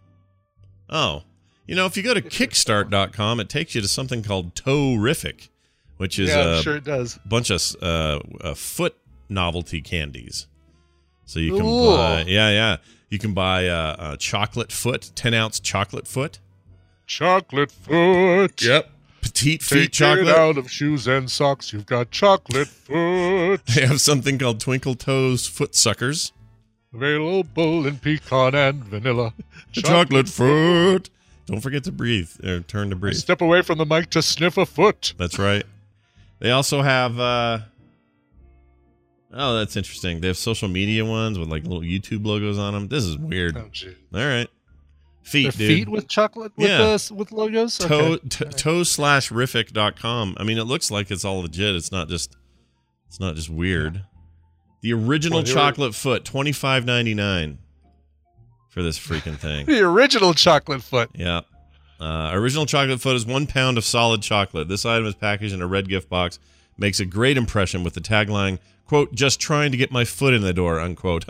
Oh, you know, if you go to kickstart dot com, it takes you to something called Terrific, which is Yeah, a I'm sure it does. bunch of uh, uh, foot novelty candies. So you can Ooh. buy, yeah, yeah, you can buy uh, a chocolate foot, ten ounce chocolate foot. Chocolate foot. Yep. Petite feet Take chocolate. it out of shoes and socks. You've got chocolate foot. They have something called Twinkle Toes Foot Suckers. Available in pecan and vanilla. Chocolate, foot. Don't forget to breathe, or turn to breathe. Step away from the mic to sniff a foot. That's right. They also have, uh, oh, that's interesting. They have social media ones with like little YouTube logos on them. This is weird. Oh, gee. All right. Feet, They're dude. feet with chocolate with Yeah. uh, with logos. Toe, Okay. t- toe slash rific dot com. I mean, it looks like it's all legit. It's not just, it's not just weird. The original Well, they were- chocolate foot, twenty-five ninety-nine for this freaking thing. The original chocolate foot. Yeah. Uh, original chocolate foot is one pound of solid chocolate. This item is packaged in a red gift box. Makes a great impression with the tagline, quote, just trying to get my foot in the door, unquote.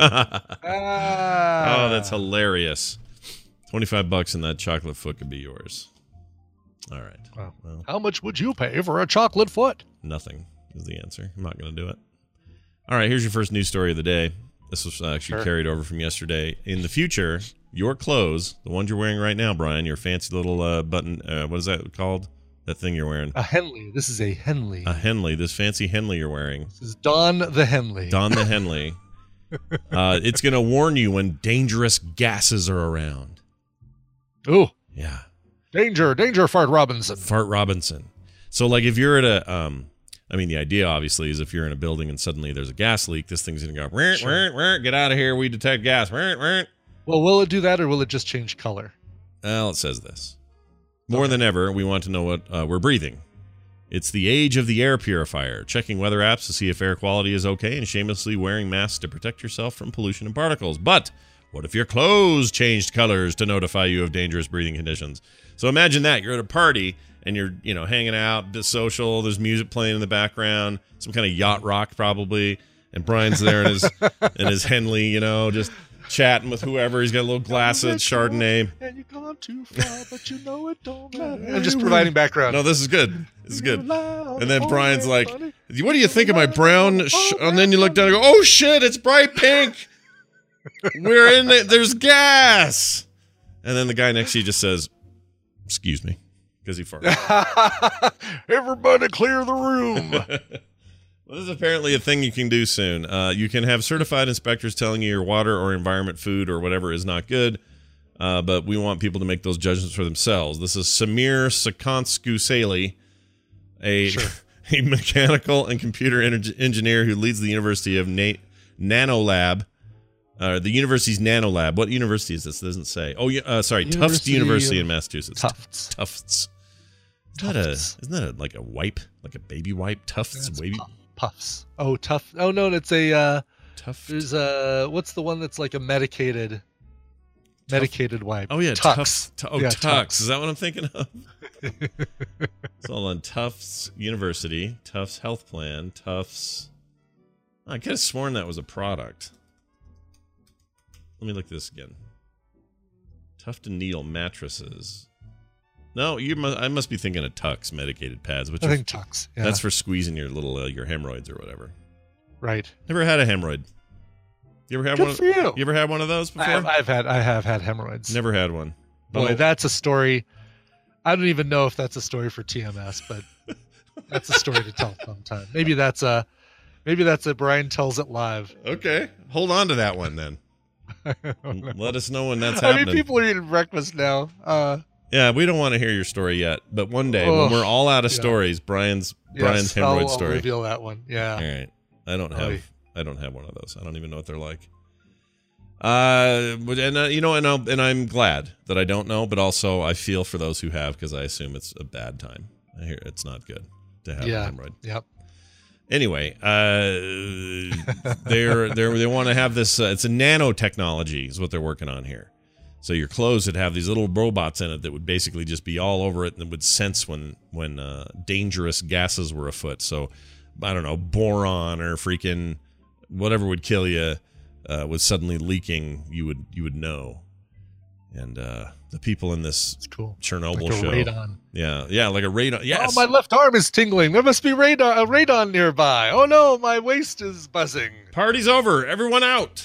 Ah. Oh, that's hilarious. twenty-five bucks and that chocolate foot could be yours. All right. Wow. Well, How much would you pay for a chocolate foot? nothing is the answer. I'm not going to do it. All right, here's your first news story of the day. This was actually Sure. carried over from yesterday. In the future, your clothes, the ones you're wearing right now, Brian, your fancy little uh, button, uh, what is that called? That thing you're wearing? A Henley. This is a Henley. A Henley, this fancy Henley you're wearing. This is Don the Henley. Don the Henley. Uh, it's going to warn you when dangerous gases are around. Ooh. Yeah. Danger, danger, Fart Robinson. Fart Robinson. So, like, if you're at a, um, I mean, the idea obviously is if you're in a building and suddenly there's a gas leak, this thing's going to go, "Rrrt, Sure. rrrt, rrrt, get out of here. We detect gas. Rrrt, rrrt." Well, will it do that or will it just change color? Well, it says this. More than ever, we want to know what uh, we're breathing. It's the age of the air purifier, checking weather apps to see if air quality is okay and shamelessly wearing masks to protect yourself from pollution and particles. But what if your clothes changed colors to notify you of dangerous breathing conditions? So imagine that. You're at a party and you're, you know, hanging out, just social, there's music playing in the background, some kind of yacht rock probably, and Brian's there in his in his Henley, you know, just chatting with whoever. He's got a little glass of Chardonnay. And you've gone too far, but you know it don't matter. I'm just providing background. No, this is good. This is good. And then Brian's like, what do you think of my brown? Sh-? And then you look down and go, oh shit, it's bright pink. We're in it. There's gas. And then the guy next to you just says, excuse me, because he farted. Everybody clear the room. Well, this is apparently a thing you can do soon. Uh, you can have certified inspectors telling you your water or environment, food, or whatever is not good. Uh, but we want people to make those judgments for themselves. This is Samir Sakonskuseli, a, Sure. a mechanical and computer en- engineer who leads the University of Na- Nanolab. Uh, the university's Nanolab. What university is this? It doesn't say. Oh, yeah, uh, sorry, Tufts University University of in Massachusetts. Tufts. Tufts. Isn't that, a, isn't that a, like a wipe? Like a baby wipe? Tufts That's baby. pu- Puffs. Oh, tough. Oh, no, it's a uh, Tough. There's a what's the one that's like a medicated, medicated wipe? Oh yeah, Tux. Tufts. Tu- oh, Yeah, Tux. Tux. Is that what I'm thinking of? It's all on Tufts University, Tufts Health Plan, Tufts. I could have sworn that was a product. Let me look at this again. Tuft and Needle mattresses. No, you must, I must be thinking of Tux medicated pads, which I are, think Tux. Yeah. that's for squeezing your little uh, your hemorrhoids or whatever. right. Never had a hemorrhoid. You ever had Good one? for you. You ever had one of those before? I have, I've had I have had hemorrhoids. Never had one. Boy, Oh, that's a story. I don't even know if that's a story for T M S, but that's a story to tell sometime. Maybe that's a, maybe that's a Brian tells it live. okay. Hold on to that one then. Let us know when that's I happening. mean, people are eating breakfast now. Uh, Yeah, we don't want to hear your story yet, but one day when Oh, we're all out of yeah. stories, Brian's yes, Brian's hemorrhoid I'll, I'll story. reveal that one. Yeah. All right, I don't have Oy. I don't have one of those. I don't even know what they're like. Uh, but- and uh, you know, and I'll, and I'm glad that I don't know, but also I feel for those who have because I assume it's a bad time. I hear it's not good to have Yeah. a hemorrhoid. Yep. Anyway, uh, they're they're they want to have this. Uh, it's a nanotechnology is what they're working on here. So your clothes would have these little robots in it that would basically just be all over it and would sense when when uh, dangerous gases were afoot. So I don't know, boron or freaking whatever would kill you uh, was suddenly leaking. You would you would know. And uh, the people in this It's cool. Chernobyl Like a show, radon. yeah, yeah, like a radon. Yes, Oh, my left arm is tingling. There must be radon, a radon nearby. Oh no, my waist is buzzing. party's over. Everyone out.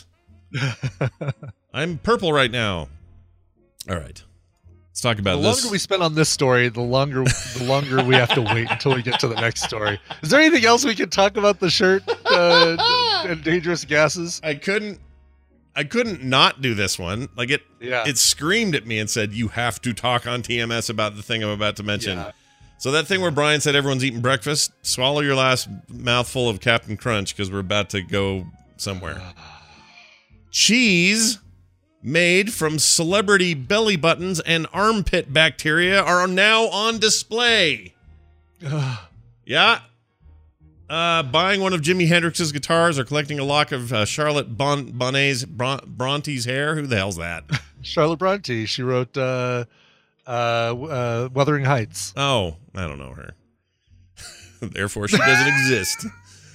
I'm purple right now. All right. Let's talk The about longer this. we spend on this story, the longer the longer we have to wait until we get to the next story. Is there anything else we can talk about the shirt uh, and dangerous gases? I couldn't I couldn't not do this one. Like it Yeah. it screamed at me and said, "You have to talk on T M S about the thing I'm about to mention." Yeah. So that thing where Brian said everyone's eating breakfast, swallow your last mouthful of Captain Crunch because we're about to go somewhere. Cheese made from celebrity belly buttons and armpit bacteria are now on display. Yeah. Uh, buying one of Jimi Hendrix's guitars or collecting a lock of uh, Charlotte bon- Bonnet's Bron- Bronte's hair. Who the hell's that? Charlotte Bronte. She wrote uh, uh, uh, Wuthering Heights. Oh, I don't know her. Therefore, she doesn't exist.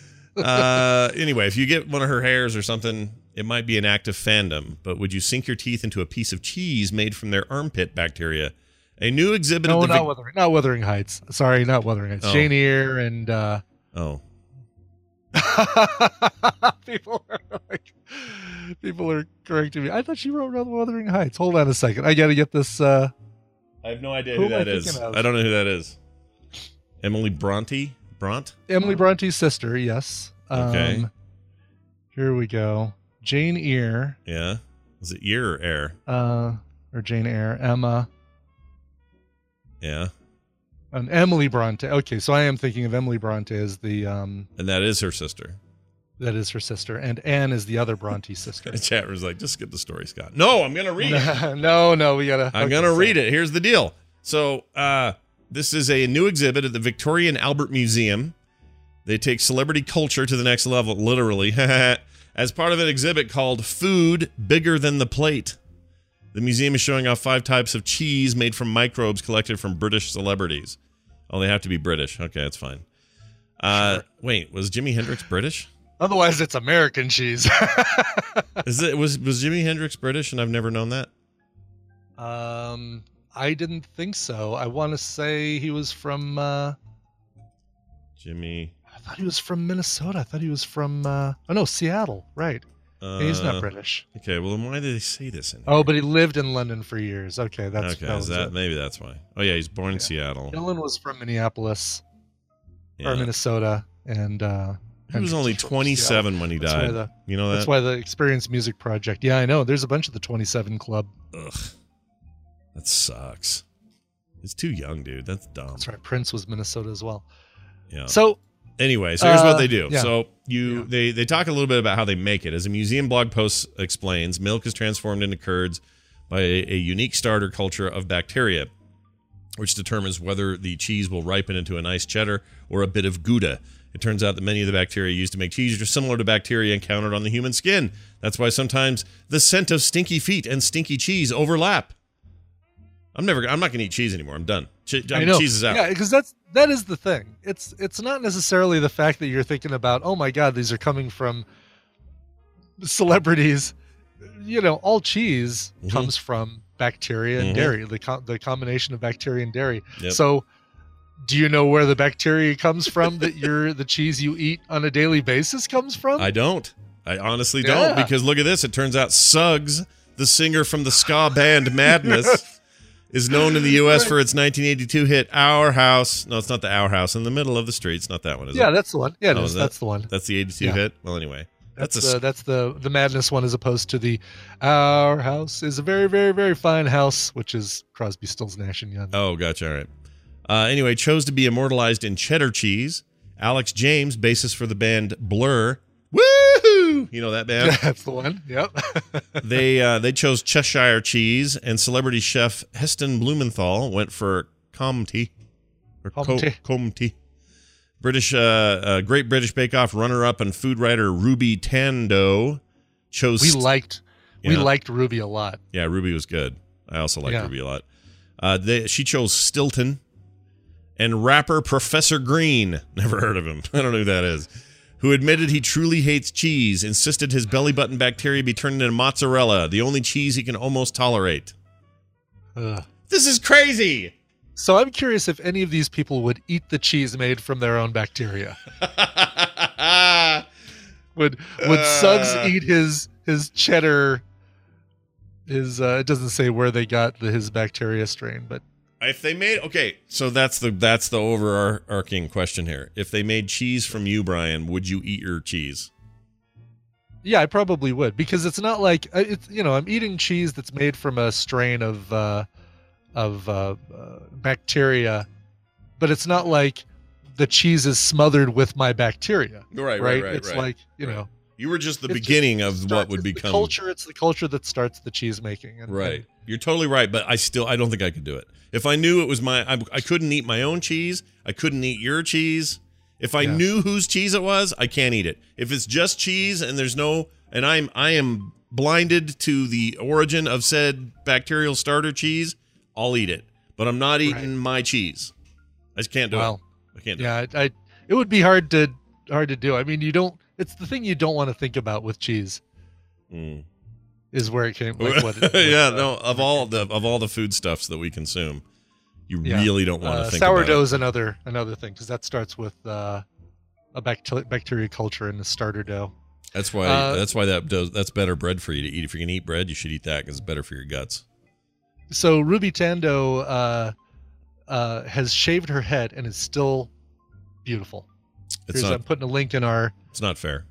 Uh, anyway, if you get one of her hairs or something, it might be an act of fandom. But would you sink your teeth into a piece of cheese made from their armpit bacteria? A new exhibit. No, at the not Vic- Wuthering, not Wuthering Heights. Sorry, not Wuthering Heights. Oh. Jane Eyre and uh, Oh, people are like, people are correcting me. I thought she wrote Wuthering Heights. Hold on a second. I got to get this. Uh, I have no idea Who who, am I that is. thinking of? I don't know who that is. Emily Bronte? Bront? Emily Bronte's sister. Yes. Um, Okay. Here we go. Jane Eyre. Yeah. Is it ear or air? Uh, or Jane Eyre. Emma. Yeah. And Emily Bronte. Okay, so I am thinking of Emily Bronte as the um And that is her sister. that is her sister, and Anne is the other Bronte sister. The chat room's like, just get the story, Scott. No, I'm gonna read it. no, no, we gotta. I'm okay, gonna so- read it. Here's the deal. So, uh, this is a new exhibit at the Victoria and Albert Museum. They take celebrity culture to the next level, literally, as part of an exhibit called "Food Bigger Than the Plate." The museum is showing off five types of cheese made from microbes collected from British celebrities. Oh, they have to be British. Okay, that's fine. Uh, Sure. Wait, was Jimi Hendrix British? Otherwise, it's American cheese. Is it was was Jimi Hendrix British? And I've never known that. um, I didn't think so. I want to say he was from. Uh, Jimmy. I thought he was from Minnesota. I thought he was from. Uh, oh no, Seattle. Right. Uh, He's not British. Okay, well then why did they say this in here? Oh, but he lived in London for years. Okay, that's okay, that is was that it. maybe that's why? Oh yeah, he's born in Yeah. Seattle. Dylan was from Minneapolis Yeah. or Minnesota, and uh, He was only Hendrix was from twenty-seven when he That's why died. the- You know That's that? why the Experience Music Project. Yeah, I know. There's a bunch of the twenty-seven Club. Ugh, that sucks. He's too young, dude. That's dumb. That's right. Prince was Minnesota as well. Yeah. So Anyway, so here's Uh, what they do. yeah. So you Yeah. they they talk a little bit about how they make it. As a museum blog post explains, milk is transformed into curds by a, a unique starter culture of bacteria, which determines whether the cheese will ripen into a nice cheddar or a bit of Gouda. It turns out that many of the bacteria used to make cheese are similar to bacteria encountered on the human skin. That's why sometimes the scent of stinky feet and stinky cheese overlap. I'm never. I'm not going to eat cheese anymore. I'm done. Che- I know. Cheese is out. Yeah, because that's that is the thing. It's it's not necessarily the fact that you're thinking about, oh my God, these are coming from celebrities. You know, all cheese Mm-hmm. comes from bacteria and Mhm. dairy. The co- the combination of bacteria and dairy. Yep. So, do you know where the bacteria comes from that you're the cheese you eat on a daily basis comes from? I don't. I honestly Yeah. don't, because look at this. It turns out Suggs, the singer from the ska band Madness, is known in the U S Right. for its nineteen eighty-two hit "Our House." No, it's not the "Our House" in the middle of the street. It's not that one, is yeah, it? that's the one. Yeah, it Oh, is. is that- That's the one. That's the eighty-two Yeah. hit. Well, anyway, That's, that's, a. the that's the the Madness one, as opposed to the Our House is a very very very fine house, which is Crosby, Stills, Nash and Young. Oh, gotcha. All right. Uh, anyway, chose to be immortalized in cheddar cheese. Alex James, bassist for the band Blur. Woohoo! You know that band? That's the one. Yep. they uh, they chose Cheshire cheese, and celebrity chef Heston Blumenthal went for Comté or Co- Comté. Comté. British, uh, uh, Great British Bake Off runner-up and food writer Ruby Tando chose. we liked we Yeah. liked Ruby a lot. Yeah, Ruby was good. I also liked Yeah. Ruby a lot. Uh, they, she chose Stilton, and rapper Professor Green. Never heard of him. I don't know who that is. Who admitted he truly hates cheese, insisted his belly button bacteria be turned into mozzarella, the only cheese he can almost tolerate. Ugh. This is crazy. So I'm curious if any of these people would eat the cheese made from their own bacteria. Would would Suggs Uh. eat his his cheddar? His uh, it doesn't say where they got the, his bacteria strain, but If they made okay, so that's the that's the overarching question here. If they made cheese from you, Brian, would you eat your cheese? yeah, I probably would, because it's not like uh, it's you know I'm eating cheese that's made from a strain of uh, of uh, uh, bacteria, but it's not like the cheese is smothered with my bacteria. Right, Right, it's like you right. know You were just the it's just- beginning it of starts- what would it's the become culture. It's the culture that starts the cheese making. And, right. and You're totally right, but I still I don't think I could do it. If I knew it was my I, I couldn't eat my own cheese. I couldn't eat your cheese. If I Yeah. knew whose cheese it was, I can't eat it. If it's just cheese and there's no and I'm I am blinded to the origin of said bacterial starter cheese, I'll eat it. But I'm not eating my cheese. I just can't do Well, it. I can't do yeah, I, I it would be hard to hard to do. I mean, you don't. It's the thing you don't want to think about with cheese it. Mm. is where it came. Like what? It, yeah, what, uh, no, of all the of all the foodstuffs that we consume, you Yeah. really don't want to uh, think about it. sourdough's another another thing, because that starts with uh, a bacteria bacteria culture in the starter dough. That's why. Uh, that's why that does. That's better bread for you to eat. If you can eat bread, you should eat that because it's better for your guts. So Ruby Tando uh, uh, has shaved her head and is still beautiful. It's Here's, not. I'm putting a link in our. It's not fair.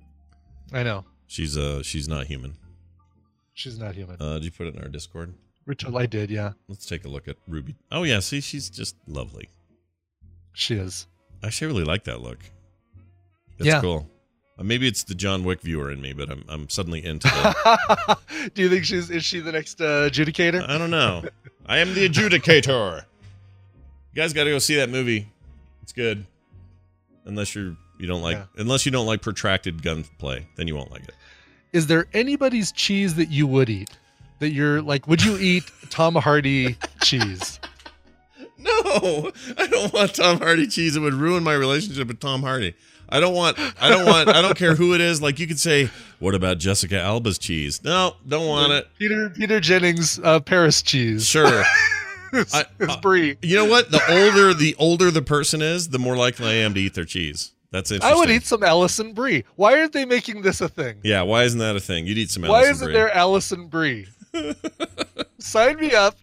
I know She's uh. She's not human. she's not human. Uh, did you put it in our Discord? Rachel, I did, yeah, Let's take a look at Ruby. Oh yeah, see, she's just lovely. she is. I actually really like that look. That's Yeah. cool. Uh, maybe it's the John Wick viewer in me, but I'm I'm suddenly into that. Do you think she's is she the next uh, adjudicator? I don't know. I am the adjudicator. You guys got to go see that movie. It's good. Unless you're you don't like Yeah. unless you don't like protracted gunplay, then you won't like it. Is there anybody's cheese that you would eat? That you're like, would you eat Tom Hardy cheese? No, I don't want Tom Hardy cheese. It would ruin my relationship with Tom Hardy. I don't want. I don't want. I don't care who it is. Like you could say, what about Jessica Alba's cheese? No, don't want it. Peter Peter Jennings uh, Paris cheese. Sure. it's, I- it's I- brie. You know what? The older the older the person is, the more likely I am to eat their cheese. That's interesting. I would eat some Allison Brie. Why aren't they making this a thing? Yeah. Why isn't that a thing? You'd eat some. Why Alison isn't Brie. there Allison Brie? Sign me up.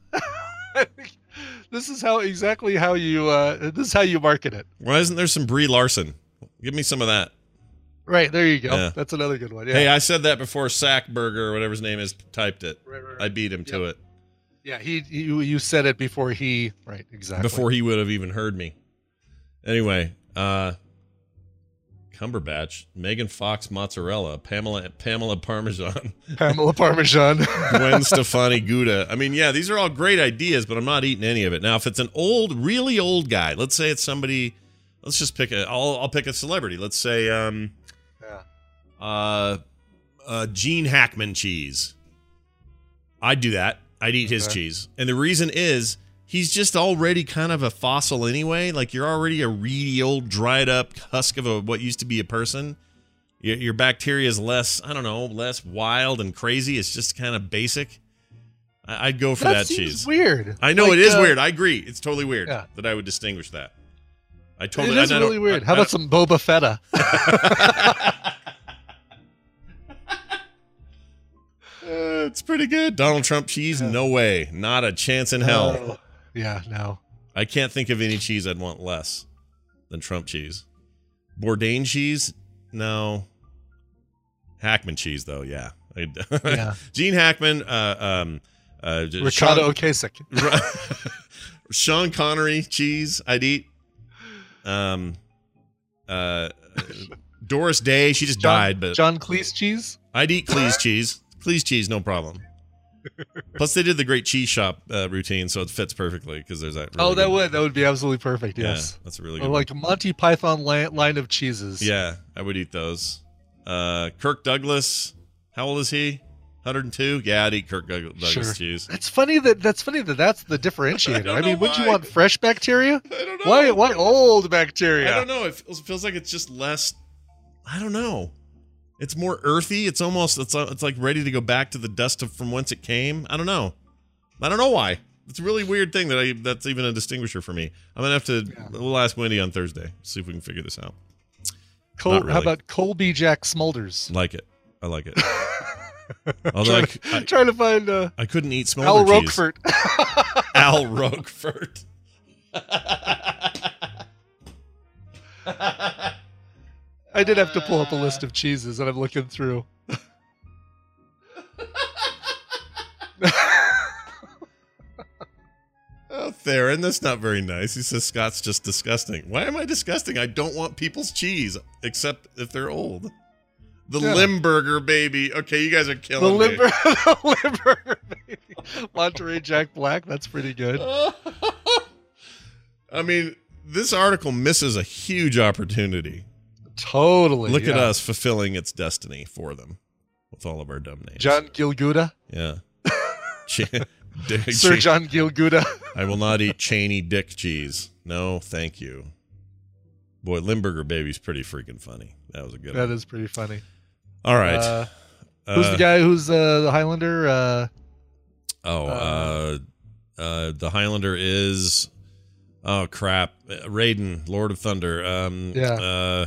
This is how exactly how you uh, this is how you market it. Why isn't there some Brie Larson? Give me some of that. Right, there you go. Yeah. That's another good one. Yeah. Hey, I said that before Sackberger or whatever his name is typed it. right, right, right. I beat him to it Yeah, he you you said it before he right, exactly. before he would have even heard me. Anyway, uh Cumberbatch, Megan Fox mozzarella, Pamela Pamela Parmesan, Pamela Parmesan. Gwen Stefani Gouda. I mean, yeah, these are all great ideas, but I'm not eating any of it. Now, if it's an old, really old guy, let's say it's somebody let's just pick a. I'll I'll pick a celebrity. Let's say um, Yeah. uh, uh, Gene Hackman cheese. I'd do that. I'd eat his Okay. cheese, and the reason is he's just already kind of a fossil anyway. Like you're already a reedy old dried up husk of a what used to be a person. Your, your bacteria is less, I don't know, less wild and crazy. It's just kind of basic. I, I'd go for that, That seems cheese. weird. I know Like, it is uh, weird. I agree. It's totally weird Yeah. that I would distinguish that. I totally. It is I, I don't- really weird. I- How I about some Boba Fetta? Uh, it's pretty good. Donald Trump cheese? No way. Not a chance in hell. Oh, yeah, no. I can't think of any cheese I'd want less than Trump cheese. Bourdain cheese? No. Hackman cheese, though, yeah. I'd- Yeah. Gene Hackman, uh, um, uh, J- Ricardo Sean, Ocasek. Sean Connery cheese, I'd eat. Um, uh, Doris Day, she just John, died, but John Cleese cheese? I'd eat Cleese cheese. Cleese cheese, no problem. Plus, they did the great cheese shop uh, routine, so it fits perfectly because there's that. Really Oh, that good- would that would be absolutely perfect. Yeah, Yes. that's a really Or good. like a Monty Python li- line of cheeses. one. Yeah, I would eat those. Uh, Kirk Douglas, how old is he? one hundred two. Yeah, I'd eat Kirk Doug- Douglas Sure. cheese. That's funny that that's funny that that's the differentiator. don't I, mean, know would you why. want fresh bacteria? I don't know. Why why old bacteria? I don't know. It feels, it feels like it's just less. I don't know. It's more earthy. It's almost. It's uh, it's like ready to go back to the dust of from whence it came. I don't know. I don't know why. It's a really weird thing that I that's even a distinguisher for me. I'm gonna have to. We'll ask Wendy on Thursday. See if we can figure this out. Col- not really. How about Colby Jack Smulders? Like it. I like it. Although I, trying, c- to, I, trying to find uh, I couldn't eat smolder Al cheese. Roquefort. Al Roquefort. I did have to pull up a list of cheeses that I'm looking through. Oh, Theron, that's not very nice. He says Scott's just disgusting. Why am I disgusting? I don't want people's cheese, except if they're old. The Yeah. Limburger baby. Okay, you guys are The killing me. Limber, the Limburger baby. Monterey Jack Black. That's pretty good. I mean, this article misses a huge opportunity. Totally. Look at yeah. us fulfilling its destiny for them with all of our dumb names. John Gilguda. Yeah. Ch- Dick- Sir Ch- John Gilguda. I will not eat Cheney dick cheese. No, thank you. Boy, Limburger baby's pretty freaking funny. That was a good That one. is pretty funny. All right. Uh, who's Uh, the guy who's uh, the Highlander? Uh, Oh, uh, uh, the Highlander is. Oh crap! Raiden, Lord of Thunder. Um, Yeah. Uh,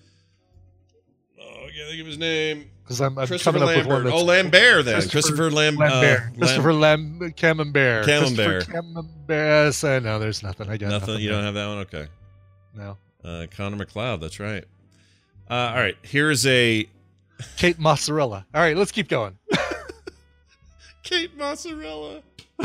oh, I can't think of his name. Because I'm, I'm Christopher coming up with one Lambert. that's Oh, Lambert then. Christopher Christopher Lam- Lambert. uh, Lam- Christopher Lam- Camembert. Camembert. Christopher Camembert. Uh, no, there's nothing. I got Nothing. nothing. You don't there. have that one. Okay. No. Uh, Connor McLeod. That's right. Uh, all right. Here's a Kate Mozzarella. All right, let's keep going. Kate Mozzarella.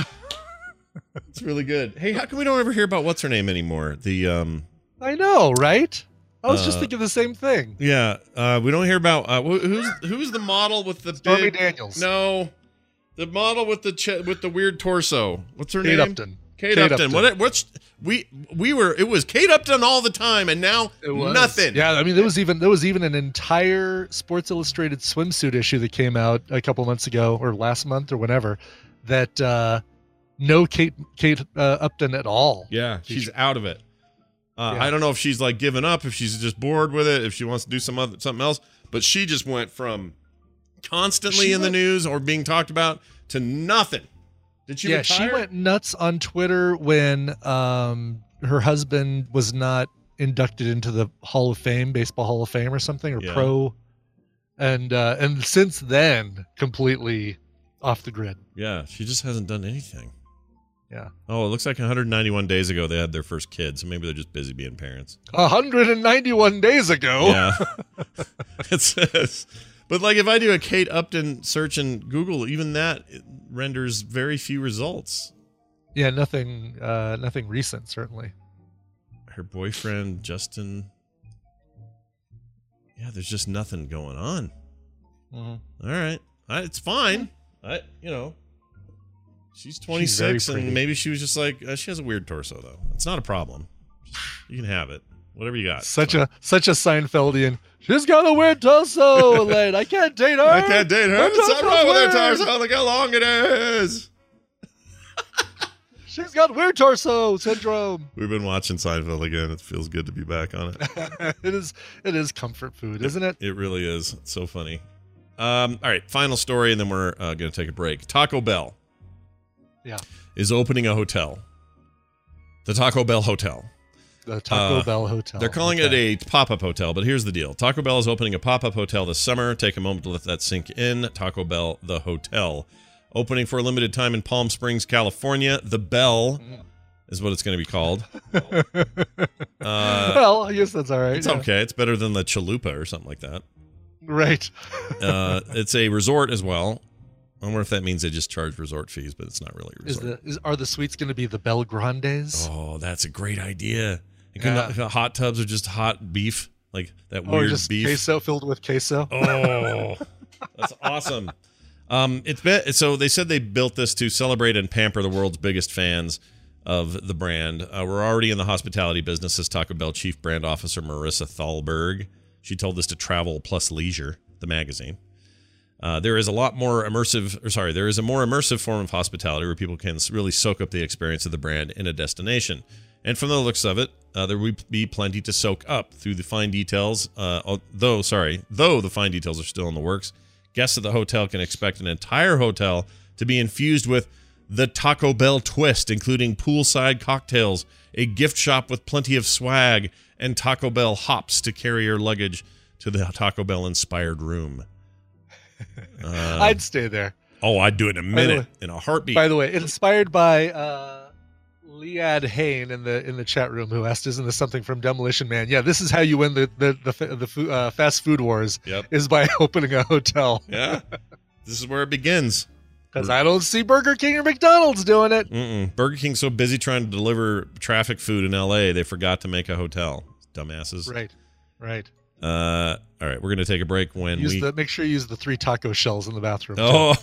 It's really good. Hey, how come we don't ever hear about what's her name anymore? The um. I know, right? I was just Uh, thinking the same thing. Yeah, uh, we don't hear about uh, wh- who's who's the model with the Stormy big, Daniels. No, the model with the ch- with the weird torso. What's her Kate name? Upton. Kate, Kate Upton. Upton. What? What's we we were? It was Kate Upton all the time, and now It was. nothing. Yeah, I mean, there was even there was even an entire Sports Illustrated swimsuit issue that came out a couple months ago, or last month, or whenever, that uh, no Kate Kate uh, Upton at all. Yeah, she's out of it. Uh, Yeah. I don't know if she's like given up, if she's just bored with it, if she wants to do some other something else. But she just went from constantly She in the went- news or being talked about to nothing. Did she yeah, retire? she went nuts on Twitter when um, her husband was not inducted into the Hall of Fame, Baseball Hall of Fame, or something, or Yeah. pro, and uh, and since then, completely off the grid. Yeah, she just hasn't done anything. Yeah, Oh, it looks like one hundred ninety-one days ago they had their first kid, so maybe they're just busy being parents. one hundred ninety-one days ago. Yeah. It says. But like if I do a Kate Upton search in Google, even that it renders very few results. Yeah, nothing, uh, nothing recent, certainly. Her boyfriend, Justin. Yeah, there's just nothing going on. Mm-hmm. All right. I, it's fine. I, you know, she's twenty-six, She's very pretty. and maybe she was just like, uh, she has a weird torso, though. It's not a problem. Just- you can have it. Whatever you got. Such a such a Seinfeldian. She's got a weird torso, Elaine. I can't date her. I can't date her. Her Something wrong with her torso's torso. Look how long it is. She's got weird torso syndrome. We've been watching Seinfeld again. It feels good to be back on it. it is it is comfort food, isn't it? It really is. It's so funny. Um, all right, final story, and then we're uh, going to take a break. Taco Bell Yeah. is opening a hotel. The Taco Bell Hotel. The Taco Uh, Bell Hotel. They're calling Okay. it a pop-up hotel, but here's the deal. Taco Bell is opening a pop-up hotel this summer. Take a moment to let that sink in. Taco Bell, the hotel. Opening for a limited time in Palm Springs, California. The Bell is what it's going to be called. Uh, well, I guess that's all right. it's yeah. okay. It's better than the Chalupa or something like that. Right. Uh, it's a resort as well. I wonder if that means they just charge resort fees, but it's not really a Is resort. the is, are the suites going to be the Bel Grandes? Oh, that's a great idea. And can Yeah. the hot tubs are just hot beef, like that or weird just beef. queso filled with queso? Oh, that's awesome. Um, it's been, so they said they built this to celebrate and pamper the world's biggest fans of the brand. Uh, we're already in the hospitality business, says Taco Bell Chief Brand Officer Marissa Thalberg. She told us to Travel Plus Leisure, the magazine. Uh, there is a lot more immersive, or sorry, there is a more immersive form of hospitality where people can really soak up the experience of the brand in a destination. And from the looks of it, uh, there will be plenty to soak up through the fine details. Uh, though, sorry, though the fine details are still in the works, guests at the hotel can expect an entire hotel to be infused with the Taco Bell twist, including poolside cocktails, a gift shop with plenty of swag, and Taco Bell hops to carry your luggage to the Taco Bell inspired room. Uh, I'd stay there. oh, I'd do it in a the minute, way- in a heartbeat. By the way, inspired by uh, Liad Hain in the in the chat room, who asked, "Isn't this something from Demolition Man?" Yeah, this is how you win the the the, fa- the fu- uh, fast food wars. Yep. Is by opening a hotel. Yeah, this is where it begins. Because I don't see Burger King or McDonald's doing it. Mm-mm. Burger King's so busy trying to deliver traffic food in L A, they forgot to make a hotel. Dumbasses. Right, right. Uh, all right, we're gonna take a break when Use we. the make sure you use the three taco shells in the bathroom. too. Oh.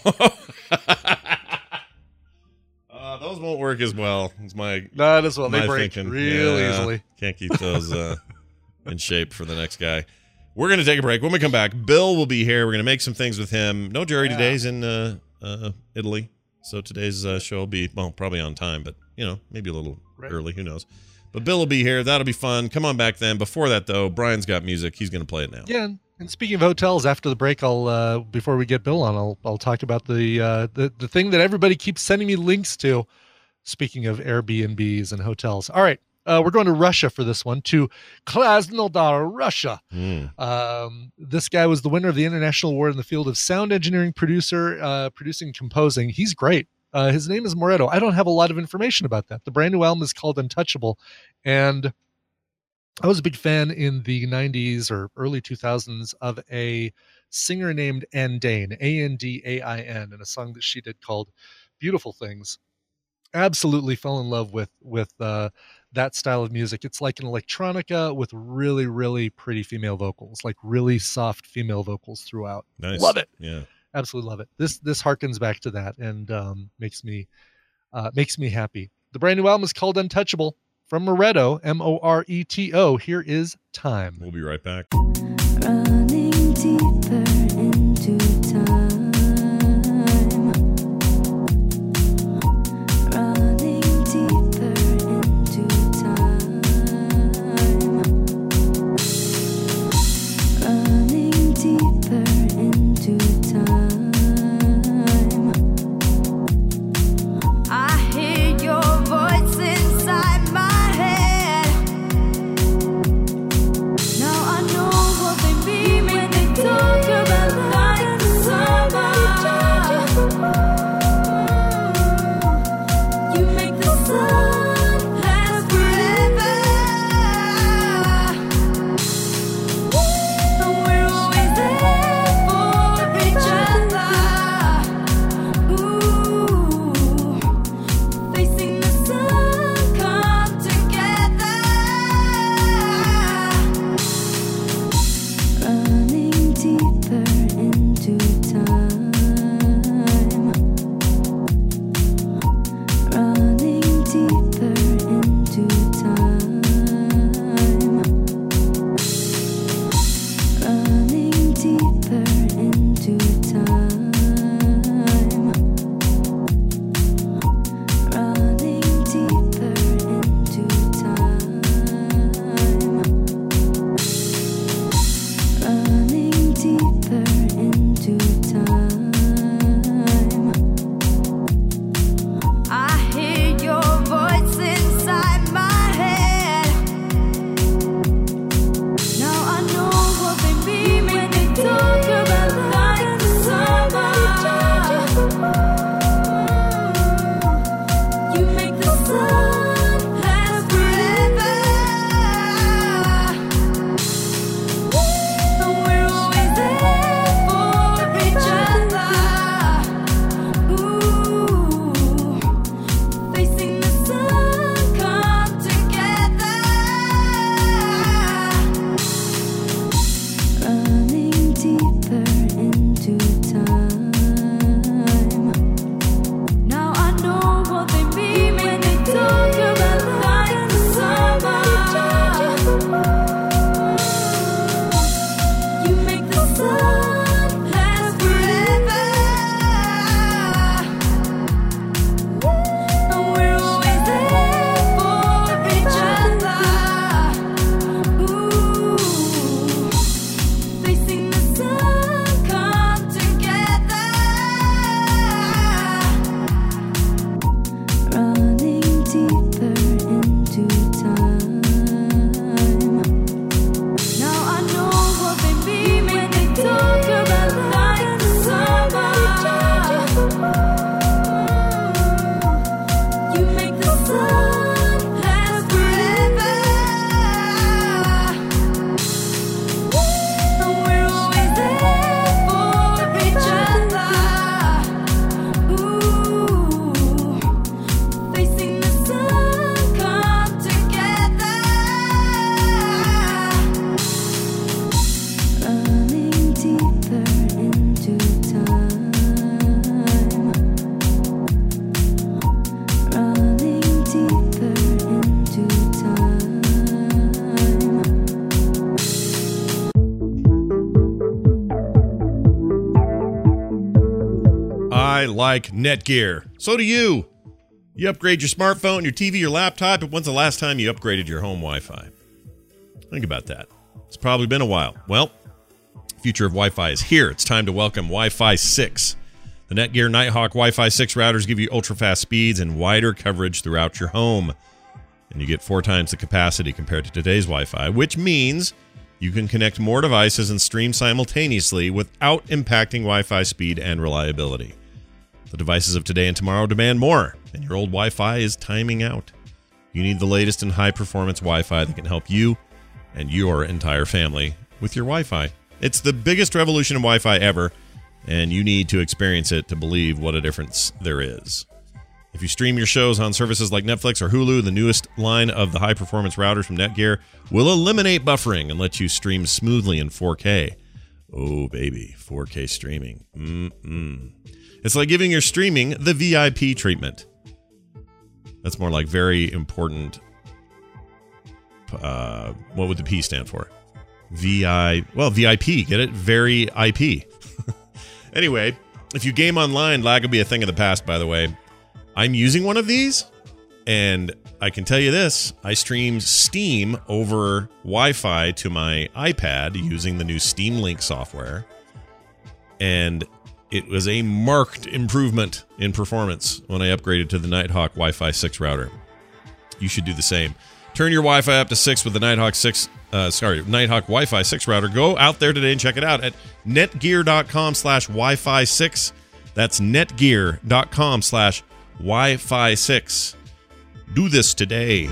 uh, those won't work as well. It's my Not as well. They my break thinking. real Yeah, easily. Can't keep those uh, in shape for the next guy. We're going to take a break. When we come back, Bill will be here. We're going to make some things with him. No Jerry Yeah. today. He's in uh, uh, Italy. So today's uh, show will be, well, probably on time, but, you know, maybe a little Right. early. Who knows? But Bill will be here. That'll be fun. Come on back then. Before that, though, Brian's got music. He's going to play it now. Yeah, and- and speaking of hotels, after the break, I'll uh, before we get Bill on, I'll I'll talk about the uh, the the thing that everybody keeps sending me links to. Speaking of Airbnbs and hotels, all right, uh, we're going to Russia for this one, to Krasnodar, Russia. Mm. Um, this guy was the winner of the international award in the field of sound engineering, producer, uh, producing, and composing. He's great. Uh, his name is Moretto. I don't have a lot of information about that. The brand new album is called Untouchable, and I was a big fan in the nineties or early two thousands of a singer named Andain, A N D A I N, and a song that she did called Beautiful Things. Absolutely fell in love with with uh, that style of music. It's like an electronica with really, really pretty female vocals, like really soft female vocals throughout. Nice. Love it. Yeah. Absolutely love it. This this harkens back to that and um, makes me uh, makes me happy. The brand new album is called Untouchable. From Moretto, M O R E T O, here is Time. We'll be right back. Running deeper into time. Running deeper into time. Running deeper into time. I hear your voice inside my head. Now I know what they mean when they talk I like Netgear. So do you. You upgrade your smartphone, your T V, your laptop, but when's the last time you upgraded your home Wi-Fi? Think about that. It's probably been a while. Well, the future of Wi-Fi is here. It's time to welcome Wi-Fi six. The Netgear Nighthawk Wi-Fi six routers give you ultra-fast speeds and wider coverage throughout your home. And you get four times the capacity compared to today's Wi-Fi, which means you can connect more devices and stream simultaneously without impacting Wi-Fi speed and reliability. The devices of today and tomorrow demand more, and your old Wi-Fi is timing out. You need the latest and high-performance Wi-Fi that can help you and your entire family with your Wi-Fi. It's the biggest revolution in Wi-Fi ever, and you need to experience it to believe what a difference there is. If you stream your shows on services like Netflix or Hulu, the newest line of the high-performance routers from Netgear will eliminate buffering and let you stream smoothly in four K. Oh, baby, four K streaming. Mm-mm. It's like giving your streaming the V I P treatment. That's more like very important. Uh, what would the P stand for? V I. Well, V I P. Get it? Very I P. Anyway, if you game online, lag will be a thing of the past, by the way. I'm using one of these, and I can tell you this. I stream Steam over Wi-Fi to my iPad using the new Steam Link software. And it was a marked improvement in performance when I upgraded to the Nighthawk Wi-Fi six router. You should do the same. Turn your Wi-Fi up to six with the Nighthawk six. Uh, sorry, Nighthawk Wi-Fi six router. Go out there today and check it out at netgear.com slash Wi-Fi six. That's netgear.com slash Wi-Fi six. Do this today.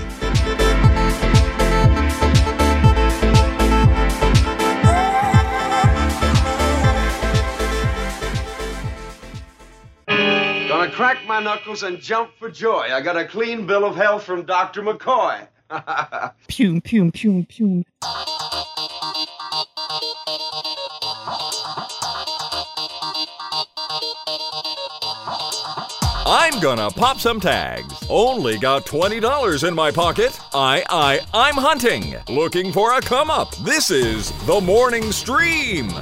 Gonna crack my knuckles and jump for joy. I got a clean bill of health from Doctor McCoy. Pum, pum, pum, pum. I'm gonna pop some tags. Only got twenty dollars in my pocket. I, I, I'm hunting. Looking for a come up. This is The Morning Stream.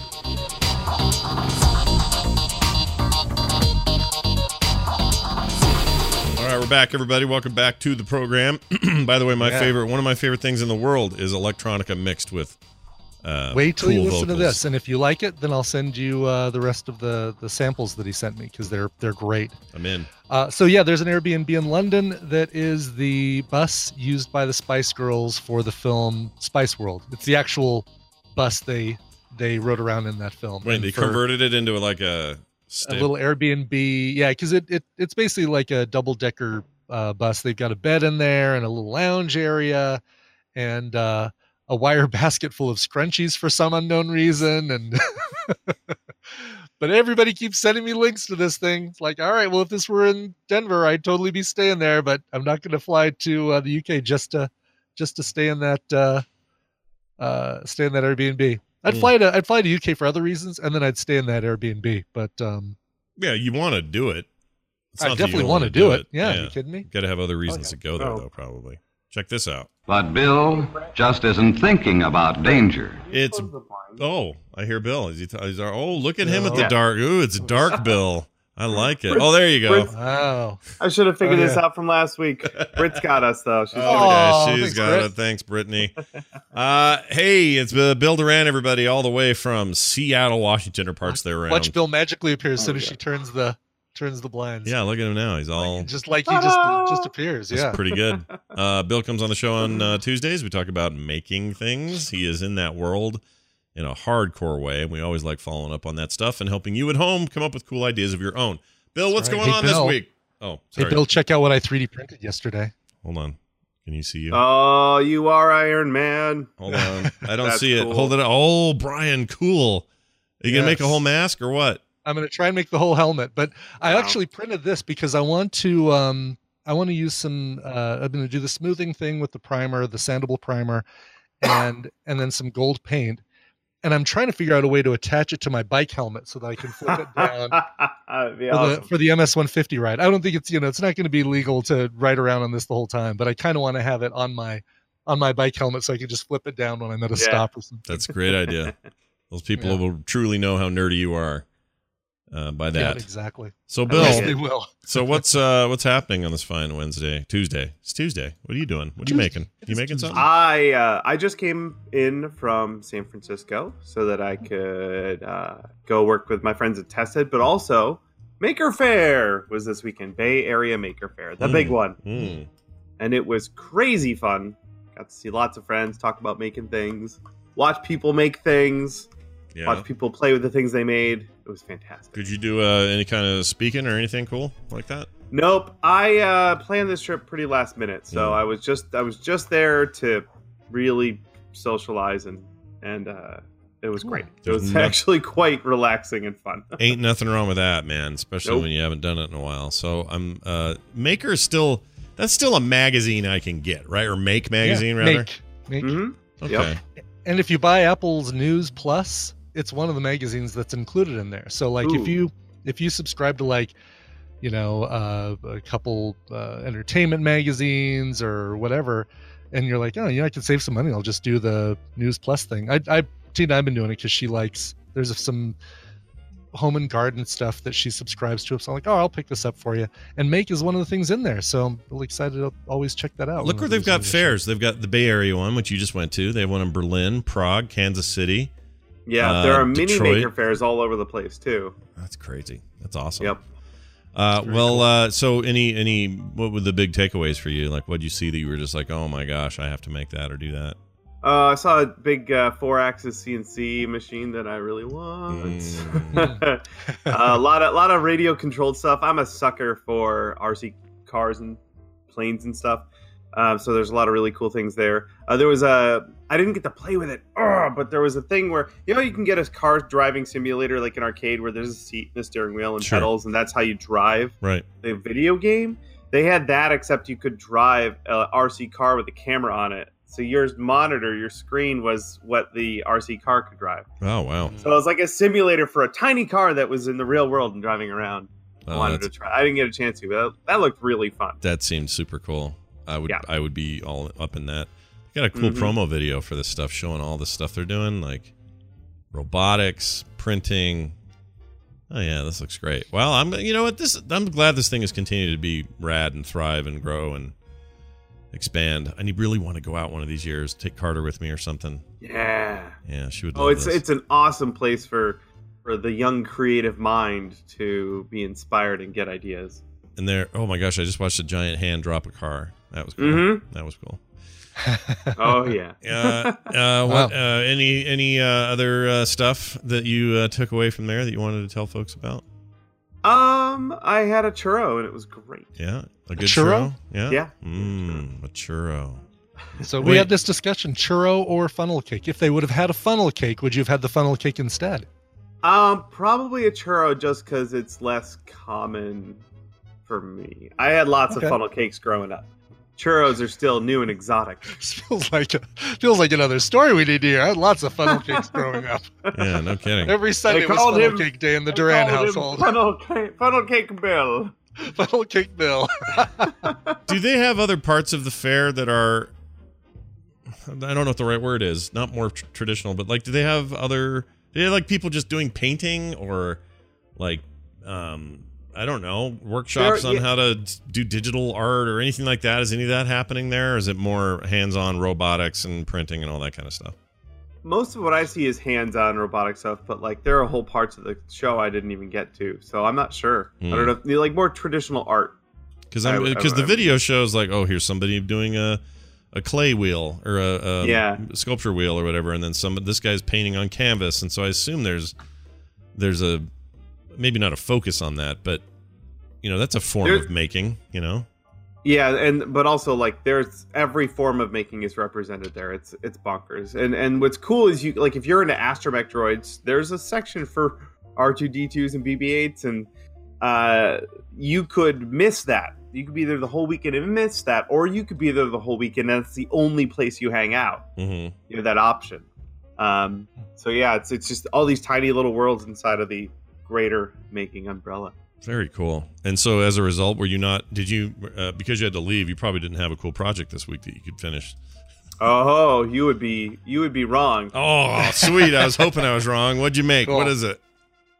All right, we're back, everybody. Welcome back to the program. By the way, my Yeah. favorite, one of my favorite things in the world is electronica mixed with uh, Wait till cool you listen vocals. to this, and if you like it, then I'll send you uh, the rest of the the samples that he sent me because they're they're great. I'm in. Uh, so yeah, there's an Airbnb in London that is the bus used by the Spice Girls for the film Spice World. It's the actual bus they they rode around in that film. Wait, And they for converted it into like a a sta- little Airbnb, yeah, because it, it it's basically like a double decker uh, bus. They've got a bed in there and a little lounge area, and uh, a wire basket full of scrunchies for some unknown reason, and. But everybody keeps sending me links to this thing. It's like, all right, well, if this were in Denver, I'd totally be staying there, but I'm not going to fly to uh, the U K just to just to stay in that uh, uh, stay in that Airbnb. I'd Mm. fly to I'd fly to U K for other reasons, and then I'd stay in that Airbnb. But um, yeah, you want to do it. It's I not that you definitely don't want wanna to do it. Yeah, Yeah. you kidding me? Got to have other reasons yeah. to go there, Oh. though, probably. Check this out. But Bill just isn't thinking about danger. It's oh, I hear Bill. Is he? T- is our, oh, look at him at the Yeah. dark. Ooh, it's dark Bill. I like it. Oh, there you go. Brit- Wow. I should have figured Oh, this yeah. out from last week. Brit's got us though. She's Okay, Oh, she's thanks, got Britt. it. Thanks, Brittany. Uh, hey, it's uh, Bill Duran, everybody, all the way from Seattle, Washington, or parts there around. Watch Bill magically appear as soon Oh, as yeah. she turns the turns the blinds. Yeah, look at him now. He's all just like he just Ta-da! just appears. That's Yeah. pretty good. Uh, Bill comes on the show on uh, Tuesdays. We talk about making things. He is in that world in a hardcore way, and we always like following up on that stuff and helping you at home come up with cool ideas of your own. Bill, what's right. going Hey, on Bill. this week? Oh, Hey sorry. Bill, check out what I three D printed yesterday. Hold on. Can you see you? Oh, you are Iron Man. Hold on. I don't That's see it. cool. Hold it. Oh, Brian, cool. Are you gonna make a Yes. whole mask or what? I'm going to try and make the whole helmet, but I Wow. actually printed this because I want to um I want to use some uh I'm going to do the smoothing thing with the primer, the sandable primer, and and then some gold paint. And I'm trying to figure out a way to attach it to my bike helmet so that I can flip it down That'd be for, awesome. the, for the M S one fifty ride. I don't think it's, you know, it's not going to be legal to ride around on this the whole time, but I kind of want to have it on my on my bike helmet so I can just flip it down when I'm at a Yeah. stop or something. That's a great idea. Those people Yeah. will truly know how nerdy you are. uh, by Yeah, that. exactly. So, At least Bill, they will. so what's uh, what's happening on this fine Wednesday, Tuesday? It's Tuesday. What are you doing? What are you making? You making something? I uh, I just came in from San Francisco so that I could uh, go work with my friends at Tested, but also Maker Faire was this weekend. Bay Area Maker Faire, the Mm. big one, Mm. and it was crazy fun. Got to see lots of friends, talk about making things, watch people make things, Yeah. watch people play with the things they made. It was fantastic. Could you do uh, any kind of speaking or anything cool like that? Nope, I uh, planned this trip pretty last minute, so Mm. I was just I was just there to really socialize and and uh, it was great. It There's was no- actually quite relaxing and fun. Ain't nothing wrong with that, man. Especially Nope. when you haven't done it in a while. So I'm uh, Maker is still that's still a magazine I can get, right? Or Make magazine Yeah, rather. Make. Make. Mm-hmm. Okay. And if you buy Apple's News Plus, it's one of the magazines that's included in there. So like Ooh. if you if you subscribe to like, you know, uh, a couple uh, entertainment magazines or whatever, and you're like, oh, yeah, I can save some money. I'll just do the News Plus thing. I, I Tina, I've been doing it because she likes. There's some home and garden stuff that she subscribes to. So I'm like, oh, I'll pick this up for you. And Make is one of the things in there. So I'm really excited to always check that out. Look where whenever they've there's got a new fairs. They've got the Bay Area one, which you just went to. They have one in Berlin, Prague, Kansas City. Yeah, Uh, there are mini Detroit. maker fairs all over the place too. That's crazy. That's awesome. Yep. Uh, well, uh, so any any what were the big takeaways for you? Like, what did you see that you were just like, oh my gosh, I have to make that or do that? Uh, I saw a big uh, four-axis C N C machine that I really want. Mm. a lot of lot of radio-controlled stuff. I'm a sucker for R C cars and planes and stuff. Um, so there's a lot of really cool things there. Uh, there was a I didn't get to play with it, ugh, but there was a thing where you know you can get a car driving simulator like an arcade where there's a seat, and a steering wheel, and Sure. pedals, and that's how you drive Right. the video game. They had that, except you could drive a R C car with a camera on it. So your monitor, your screen was what the R C car could drive. Oh wow. So it was like a simulator for a tiny car that was in the real world and driving around. I Oh, wanted to that's- try. I didn't get a chance to, but that, that looked really fun. That seemed super cool. I would Yeah. I would be all up in that. Got a cool Mhm. promo video for this stuff, showing all the stuff they're doing, like robotics, printing. Oh yeah, this looks great. Well, I'm you know what this I'm glad this thing has continued to be rad and thrive and grow and expand. I need- really want to go out one of these years, take Carter with me or something. Yeah. Yeah, she would. Oh, love it's this. it's an awesome place for for the young creative mind to be inspired and get ideas. And there, oh my gosh, I just watched a giant hand drop a car. That was cool. Mhm. That was cool. Oh yeah. Uh, uh, what, uh, any any uh, other uh, stuff that you uh, took away from there that you wanted to tell folks about? Um, I had a churro and it was great. Yeah, a good churro? churro. Yeah, Yeah. Mm, a churro. So we Wait. had this discussion: churro or funnel cake. If they would have had a funnel cake, would you have had the funnel cake instead? Um, probably a churro just because it's less common for me. I had lots Okay. of funnel cakes growing up. Churros are still new and exotic. This feels like a, feels like another story we need to hear. I had lots of funnel cakes growing up. Yeah, no kidding. Every Sunday was called funnel him- cake day in the They Duran called him household. Funnel cake, funnel cake Bill. Funnel cake Bill. Do they have other parts of the fair that are? I don't know what the right word is. Not more tr- traditional, but like, do they have other? Do they have like people just doing painting or like, um, I don't know, workshops There- on yeah. how to do digital art or anything like that? Is any of that happening there? Or is it more hands-on robotics and printing and all that kind of stuff? Most of what I see is hands-on robotic stuff, but like there are whole parts of the show I didn't even get to, so I'm not sure. I Hmm. don't know. If, like more traditional art. Because I I'm would- I because the would- video shows like, oh, here's somebody doing a a clay wheel or a, a Yeah. sculpture wheel or whatever, and then some this guy's painting on canvas, and so I assume there's there's a maybe not a focus on that, but you know that's a form There- of making, you know. Yeah, and but also like there's every form of making is represented there. It's it's bonkers. And and what's cool is you like if you're into astromech droids, there's a section for R two D twos and B B eights, and uh, you could miss that. You could be there the whole weekend and miss that, or you could be there the whole weekend and that's the only place you hang out. Mm-hmm. You have that option. Um, so yeah, it's it's just all these tiny little worlds inside of the greater making umbrella. Very cool. And so as a result, were you not? Did you uh, because you had to leave? You probably didn't have a cool project this week that you could finish. Oh, you would be you would be wrong. Oh, sweet! I was hoping I was wrong. What'd you make? Cool. What is it?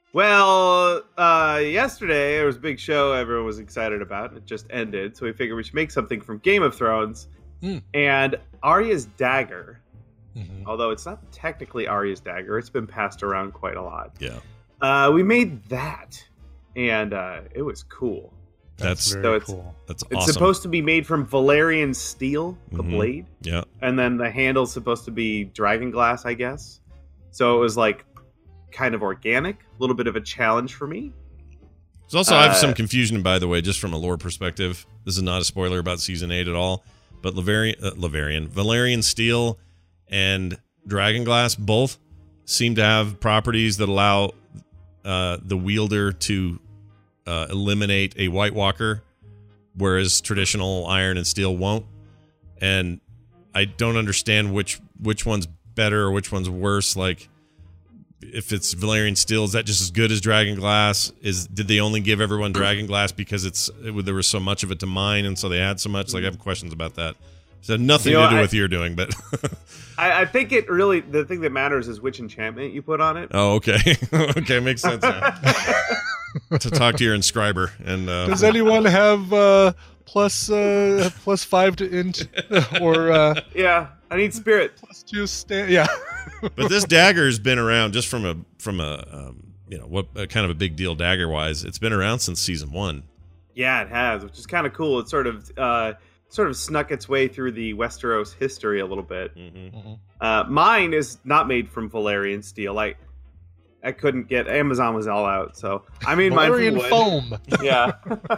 Well, uh, yesterday there was a big show everyone was excited about. It just ended, so we figured we should make something from Game of Thrones. Mm. And Arya's dagger, Mhm. although it's not technically Arya's dagger, it's been passed around quite a lot. Yeah. Uh, we made that, and uh, it was cool. That's very so it's, cool. that's It's awesome. supposed to be made from Valerian steel, the Mhm. blade, Yeah. and then the handle's supposed to be dragon glass, I guess. So it was like kind of organic, a little bit of a challenge for me. There's also I have Uh, some confusion, by the way, just from a lore perspective. This is not a spoiler about season eight at all, but Laverian, uh, Laverian, Valerian steel and dragonglass both seem to have properties that allow uh, the wielder to uh, eliminate a White Walker, whereas traditional iron and steel won't. And I don't understand which which one's better or which one's worse. Like, if it's Valerian steel, is that just as good as dragon glass? Is did they only give everyone dragon glass because it's it, there was so much of it to mine, and so they had so much? Like, I have questions about that. So nothing You know, to do I- with you're doing, but I, I think it really, the thing that matters is which enchantment you put on it. oh, okay, okay, makes sense now. To talk to your inscriber and uh, Does anyone have uh, plus uh, plus five to int or uh, Yeah, I need spirit. plus two stand? Yeah. but this dagger's been around just from a from a um, you know what uh, kind of a big deal dagger wise. It's been around since season one. Yeah, it has, which is kind of cool. It sort of uh, sort of snuck its way through the Westeros history a little bit. Mm-hmm. Uh, mine is not made from Valerian steel. I I couldn't get Amazon was all out, so I made Valerian mine from wood. foam. Yeah.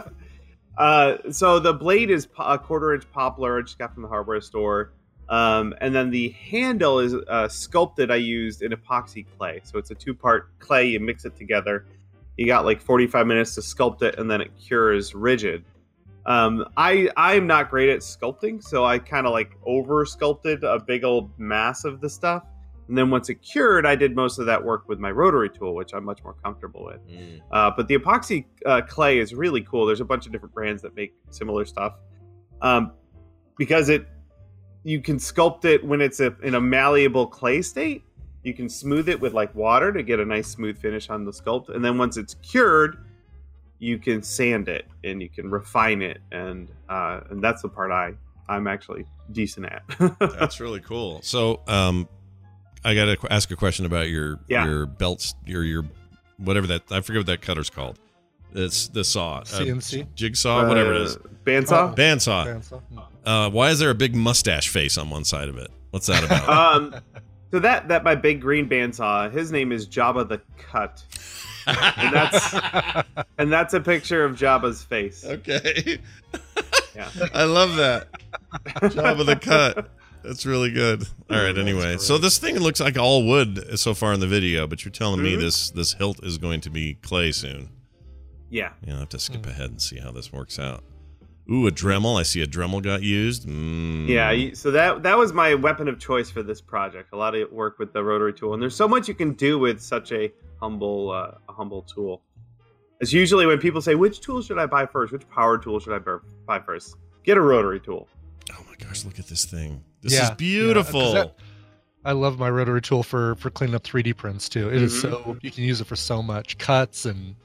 uh, so the blade is po- a quarter inch poplar. I just got from the hardware store. Um, and then the handle is uh, sculpted. I used in epoxy clay. So it's a two part clay. You mix it together. You got like forty-five minutes to sculpt it, and then it cures rigid. Um, I I'm not great at sculpting, so I kind of like over sculpted a big old mass of the stuff. And then once it cured, I did most of that work with my rotary tool, which I'm much more comfortable with. Mm. Uh, but the epoxy uh, clay is really cool. There's a bunch of different brands that make similar stuff. Um, because it, you can sculpt it when it's a, in a malleable clay state. You can smooth it with like water to get a nice smooth finish on the sculpt. And then once it's cured, you can sand it and you can refine it. And uh, and that's the part I, I'm actually decent at. That's really cool. So, um, I got to ask a question about your Yeah. your belts, your your whatever that I forget what that cutter's called. It's the saw, C N C? uh, jigsaw, whatever it is, Uh, bandsaw? bandsaw. Bandsaw. Uh, why is there a big mustache face on one side of it? What's that about? um, so that that my big green bandsaw, his name is Jabba the Cut, and that's and that's a picture of Jabba's face. Okay, Yeah. I love that. Job of the cut. That's really good. All right. Anyway, so this thing looks like all wood so far in the video, but you're telling me Mhm. this this hilt is going to be clay soon. Yeah. Yeah, I'll have to skip ahead and see how this works out. Ooh, a Dremel. I see a Dremel got used. Mm. Yeah, you- so that that was my weapon of choice for this project. A lot of work with the rotary tool, and there's so much you can do with such a humble uh, a humble tool. It's usually when people say, "Which tool should I buy first? Which power tool should I bur- buy first? Get a rotary tool." Oh my gosh, look at this thing. This Yeah, is yeah, beautiful. 'cause that- I love my rotary tool for for cleaning up three D prints too. It is Mhm. so you can use it for so much cuts and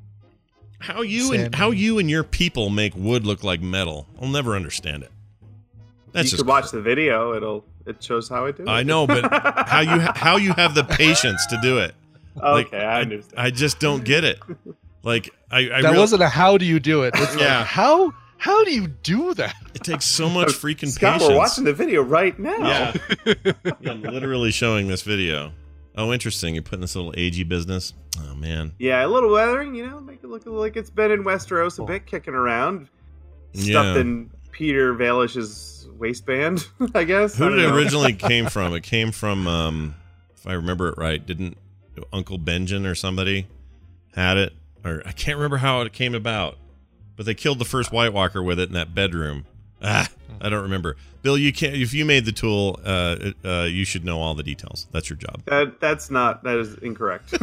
how you and Sand. how you and your people make wood look like metal. I'll never understand it. That's you just could watch the video; it'll it shows how I do it. I know, but how you how you have the patience to do it? Okay, I understand. I just don't get it. Like I, I that real- wasn't a how do you do it. It's Yeah. like how how do you do that? It takes so much freaking Scott, patience. we're watching the video right now. Yeah. I'm literally showing this video. Oh, interesting. You're putting this little A G business. Oh man. Yeah, a little weathering, you know, make it look like it's been in Westeros a bit, kicking around, stuffed Yeah. in Peter Valish's waistband, I guess. I Who don't did it know. originally came from? It came from, um, if I remember it right, didn't Uncle Benjen or somebody had it? Or I can't remember how it came about. But they killed the first White Walker with it in that bedroom. Ah, I don't remember. Bill, you can't. If you made the tool, uh, it- uh, you should know all the details. That's your job. That that's not that is incorrect.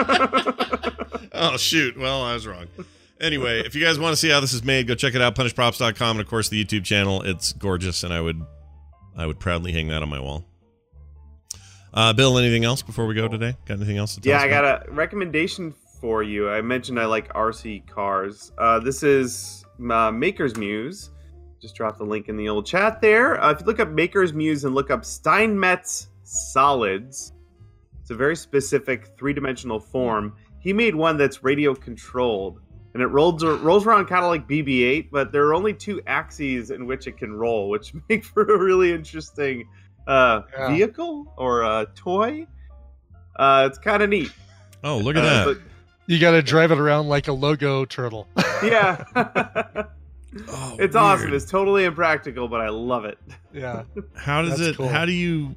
Oh shoot! Well, I was wrong. Anyway, if you guys want to see how this is made, go check it out. Punish Props dot com and of course the YouTube channel. It's gorgeous, and I would, I would proudly hang that on my wall. Uh, Bill, anything else before we go today? Got anything else to tell yeah, us I about? got a recommendation for you. I mentioned I like R C cars. Uh, this is uh, Maker's Muse. Just dropped the link in the old chat there. Uh, if you look up Maker's Muse and look up Steinmetz Solids, it's a very specific three-dimensional form. He made one that's radio controlled, and it rolls rolls around kind of like B B eight, but there are only two axes in which it can roll, which make for a really interesting uh, Yeah. vehicle or uh, toy. Uh, it's kind of neat. Oh, look at Uh, that. but- You got to drive it around like a logo turtle. yeah. Oh, It's awesome. weird. It's totally impractical, but I love it. Yeah. How does That's it? cool. How do you?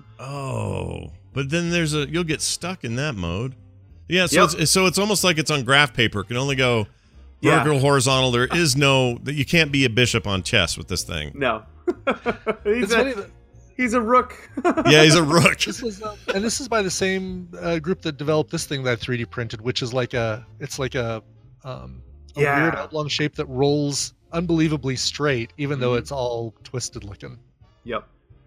Oh, but then there's a. You'll get stuck in that mode. Yeah, so Yep. it's so it's almost like it's on graph paper. It can only go Yeah. vertical, horizontal. There is no. You can't be a bishop on chess with this thing. No. he's, It's a, funny that he's a rook. Yeah, he's a rook. this was, uh, and this is by the same uh, group that developed this thing that I three D printed, which is like a, it's like a, um, a Yeah. weird oblong shape that rolls unbelievably straight, even though Mhm. it's all twisted looking. Yep.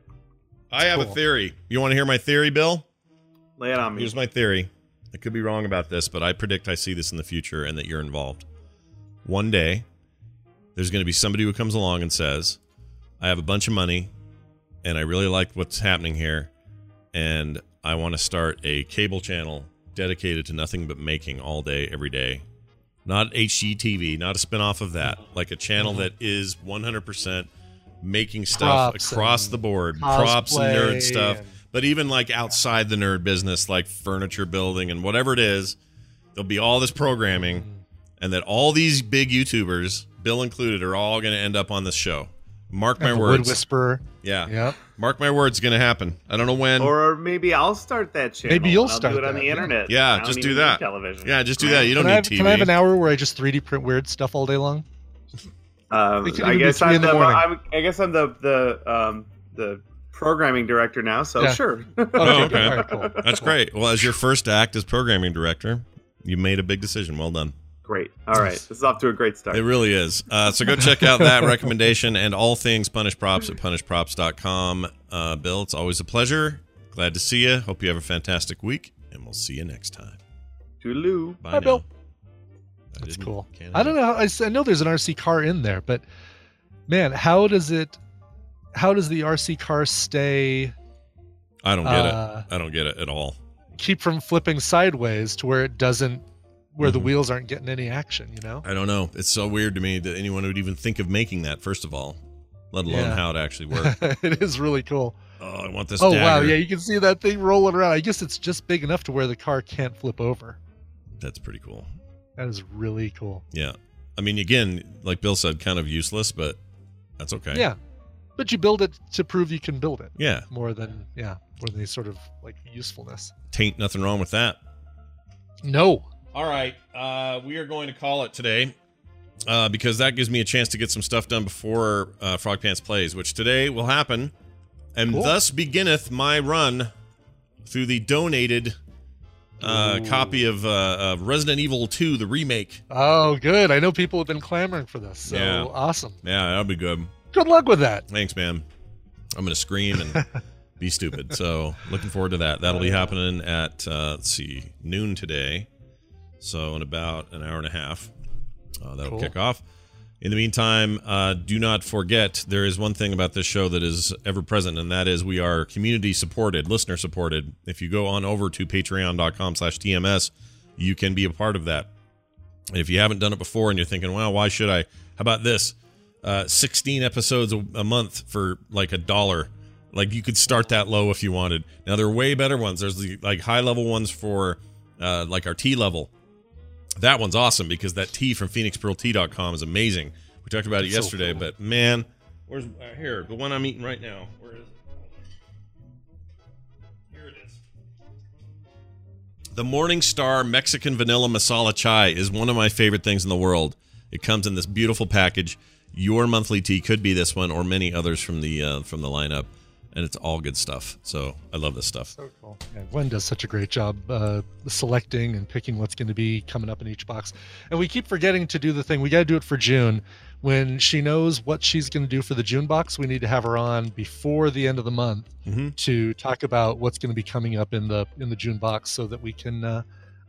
I have a Cool. theory. You want to hear my theory, Bill? Lay it on me. Here's my theory. I could be wrong about this, but I predict I see this in the future and that you're involved. One day, there's going to be somebody who comes along and says, I have a bunch of money and I really like what's happening here, and I want to start a cable channel dedicated to nothing but making all day, every day. Not H G T V, not a spin-off of that. Like a channel that is one hundred percent making stuff Props across and the board. Props and cosplay nerd stuff. and- But even like outside the nerd business, like furniture building and whatever it is, there'll be all this programming, and that all these big YouTubers, Bill included, are all going to end up on this show. Mark my And the Wood words. Whisperer. Yeah. Yep. Mark my words, going to happen. I don't know when. Or maybe I'll start that channel. Maybe you'll and I'll start do it on that, the yeah. internet. Yeah, I don't just even do need that. Television. Yeah, just do that. You don't Can I, need have, T V. can I have an hour where I just three D print weird stuff all day long? Um, It could I even be guess three I'm in the the, morning. I'm, I guess I'm the the um the programming director now. So Yeah. sure. Oh, okay. All right, cool. That's great. Well, as your first act as programming director, you made a big decision. Well done. Great. All right. This is off to a great start. It really is. Uh, so go check out that recommendation and all things Punish Props at punish props dot com. Uh, Bill, it's always a pleasure. Glad to see you. Hope you have a fantastic week, and we'll see you next time. Toodaloo. Bye Hi, now. Bill. I That's didn't- cool. can't- I don't know. How, I, s- I know there's an R C car in there, but man, how does it? How does the R C car stay? I don't get uh, it. I don't get it at all. Keep from flipping sideways to where it doesn't, where the Mhm. wheels aren't getting any action. You know? I don't know. It's so weird to me that anyone would even think of making that, first of all, let alone Yeah. how it actually works. It is really cool. Oh, I want this Oh dagger. wow, yeah, you can see that thing rolling around. I guess it's just big enough to where the car can't flip over. That's pretty cool. That is really cool. Yeah. I mean, again, like Bill said, kind of useless, but that's okay. Yeah, but you build it to prove you can build it. Yeah. More than yeah, more than any sort of like usefulness. Tain't nothing wrong with that. No. All right. Uh, we are going to call it today uh, because that gives me a chance to get some stuff done before uh, Frog Pants plays, which today will happen. And Cool. thus beginneth my run through the donated uh, Ooh. copy of, uh, of Resident Evil two, the remake. Oh, good. I know people have been clamoring for this. So Yeah. awesome. Yeah, that'll be good. Good luck with that. Thanks, man. I'm going to scream and be stupid. So looking forward to that. That'll be happening at, uh, let's see, noon today. So in about an hour and a half, uh, that'll Cool. kick off. In the meantime, uh, do not forget, there is one thing about this show that is ever present, and that is we are community supported, listener supported. If you go on over to patreon.com slash TMS, you can be a part of that. And if you haven't done it before and you're thinking, well, why should I? How about this? Uh, sixteen episodes a, a month for like a dollar. Like you could start that low if you wanted. Now there are way better ones. There's the like high level ones for uh, like our T level. That one's awesome because that tea from phoenix pearl tea dot com is amazing. We talked about it That's so yesterday, cool. but man, where's uh, here the one I'm eating right now? Where is it? Here it is. The Morningstar Mexican Vanilla Masala Chai is one of my favorite things in the world. It comes in this beautiful package. Your monthly tea could be this one or many others from the uh, from the lineup, and it's all good stuff. So I love this stuff. So cool. Yeah, Gwen does such a great job uh, selecting and picking what's going to be coming up in each box. And we keep forgetting to do the thing. We got to do it for June. When she knows what she's going to do for the June box, we need to have her on before the end of the month Mm-hmm. to talk about what's going to be coming up in the in the June box, so that we can, uh, I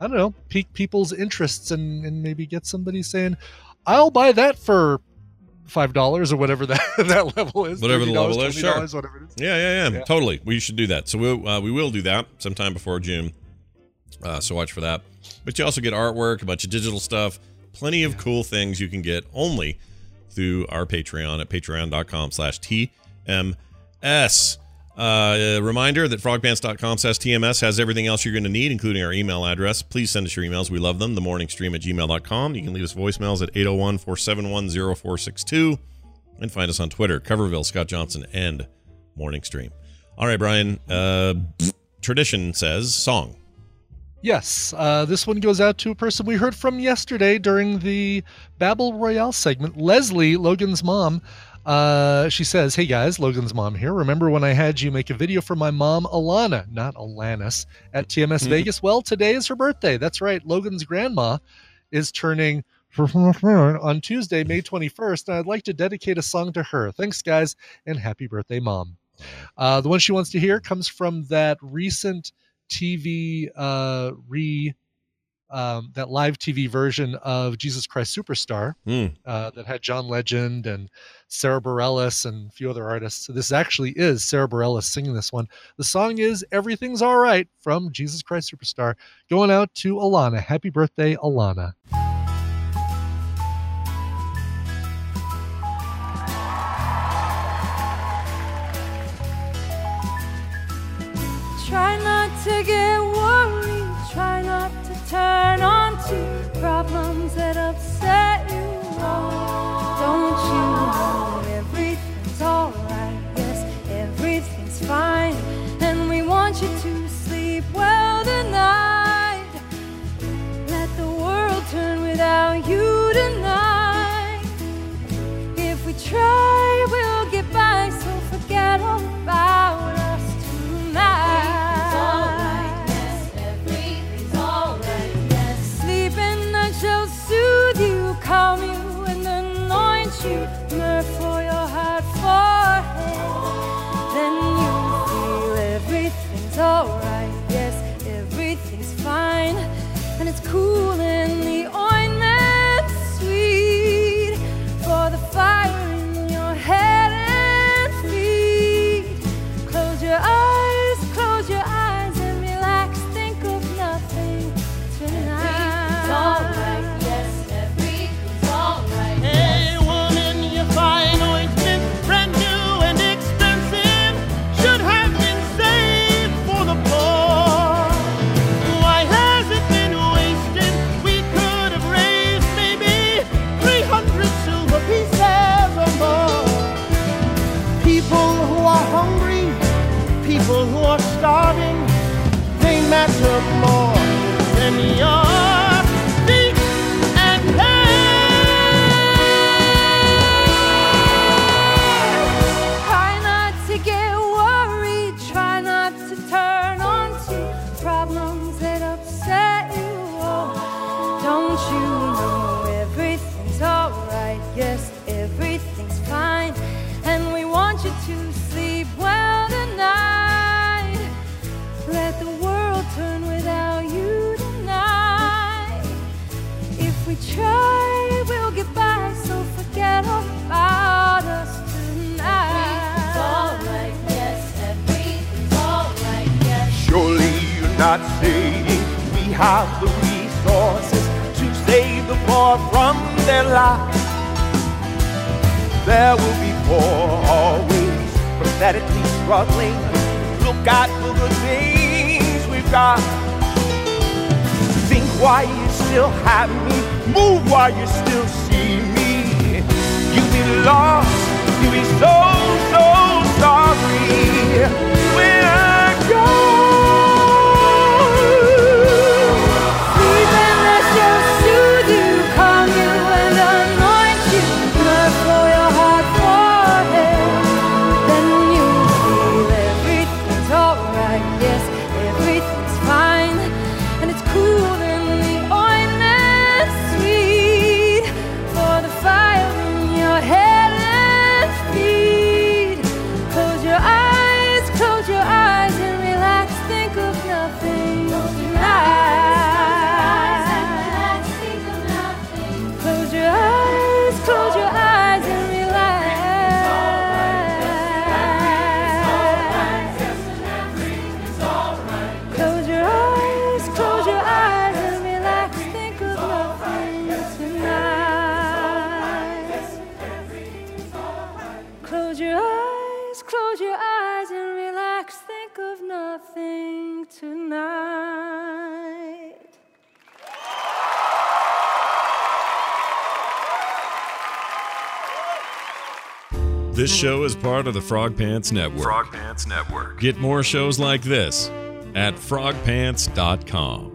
I don't know, pique people's interests and, and maybe get somebody saying, I'll buy that for five dollars or whatever that, that level is. Whatever the level is, sure. Whatever it is. Yeah, yeah, yeah, Yeah. Totally. We should do that. So we'll, uh, we will do that sometime before June. Uh, so watch for that. But you also get artwork, a bunch of digital stuff, plenty of cool things you can get only through our Patreon at patreon.com slash TMS. Uh, a reminder that frogpants.com slash TMS has everything else you're going to need, including our email address. Please send us your emails. We love them. The morning stream at gmail dot com. You can leave us voicemails at eight oh one, four seven one, oh four six two and find us on Twitter, Coverville, Scott Johnson, and Morning Stream. All right, Brian. Uh, tradition says song. Yes, uh, this one goes out to a person we heard from yesterday during the Babble Royale segment. Leslie, Logan's mom. Uh, she says, hey guys, Logan's mom here. Remember when I had you make a video for my mom, Alana, not Alanis, at T M S Vegas? Well, today is her birthday. That's right. Logan's grandma is turning on Tuesday, May twenty-first, and I'd like to dedicate a song to her. Thanks, guys, and happy birthday, Mom. Uh, the one she wants to hear comes from that recent T V uh, re... Um, that live T V version of Jesus Christ Superstar Mm. uh, that had John Legend and Sarah Bareilles and a few other artists. So this actually is Sarah Bareilles singing this one. The song is Everything's All Right from Jesus Christ Superstar, going out to Alana. Happy birthday, Alana. Try not to get worried, try not to turn on to problems that upset you. Don't you know everything's alright? Yes, everything's fine, and we want you to sleep well tonight. Let the world turn without you tonight. If we try, we'll get by, so forget all about us tonight. Shall soothe you, calm you, and anoint you, myrrh for your hot forehead. Then you'll feel everything's alright. Yes, everything's fine, and it's cool in the ointment, sweet for the fire in your head and feet. Close your eyes, close your eyes, and relax. Think of nothing tonight. Alright. People who are starving, they matter more than your feet and head. Try not to get worried, try not to turn on to problems that upset you. Oh, don't you know everything's alright? Yes, everything's fine, and we want you to sleep well tonight. Let the world turn without you tonight. If we try, we'll get by, so forget all about us tonight. Everything's alright, yes, everything's alright, yes. Surely you're not saying we have the resources to save the poor from their lives. There will be poor always, pathetically struggling. Look at the good things we've got. Think why you still have me. Move while you still see me. You'll be lost. You'll be so, so sorry when I go. Sleep and let your soothe you, calm you, and anoint you, myrrh for your hot forehead. Then you feel everything's alright. Yes, everything's fine, and it's cool in the ointment, sweet for the fire in your head and feet. Close your eyes, close Just close your eyes and relax. Think of nothing tonight. This show is part of the Frog Pants Network. Frog Pants Network. Get more shows like this at frog pants dot com.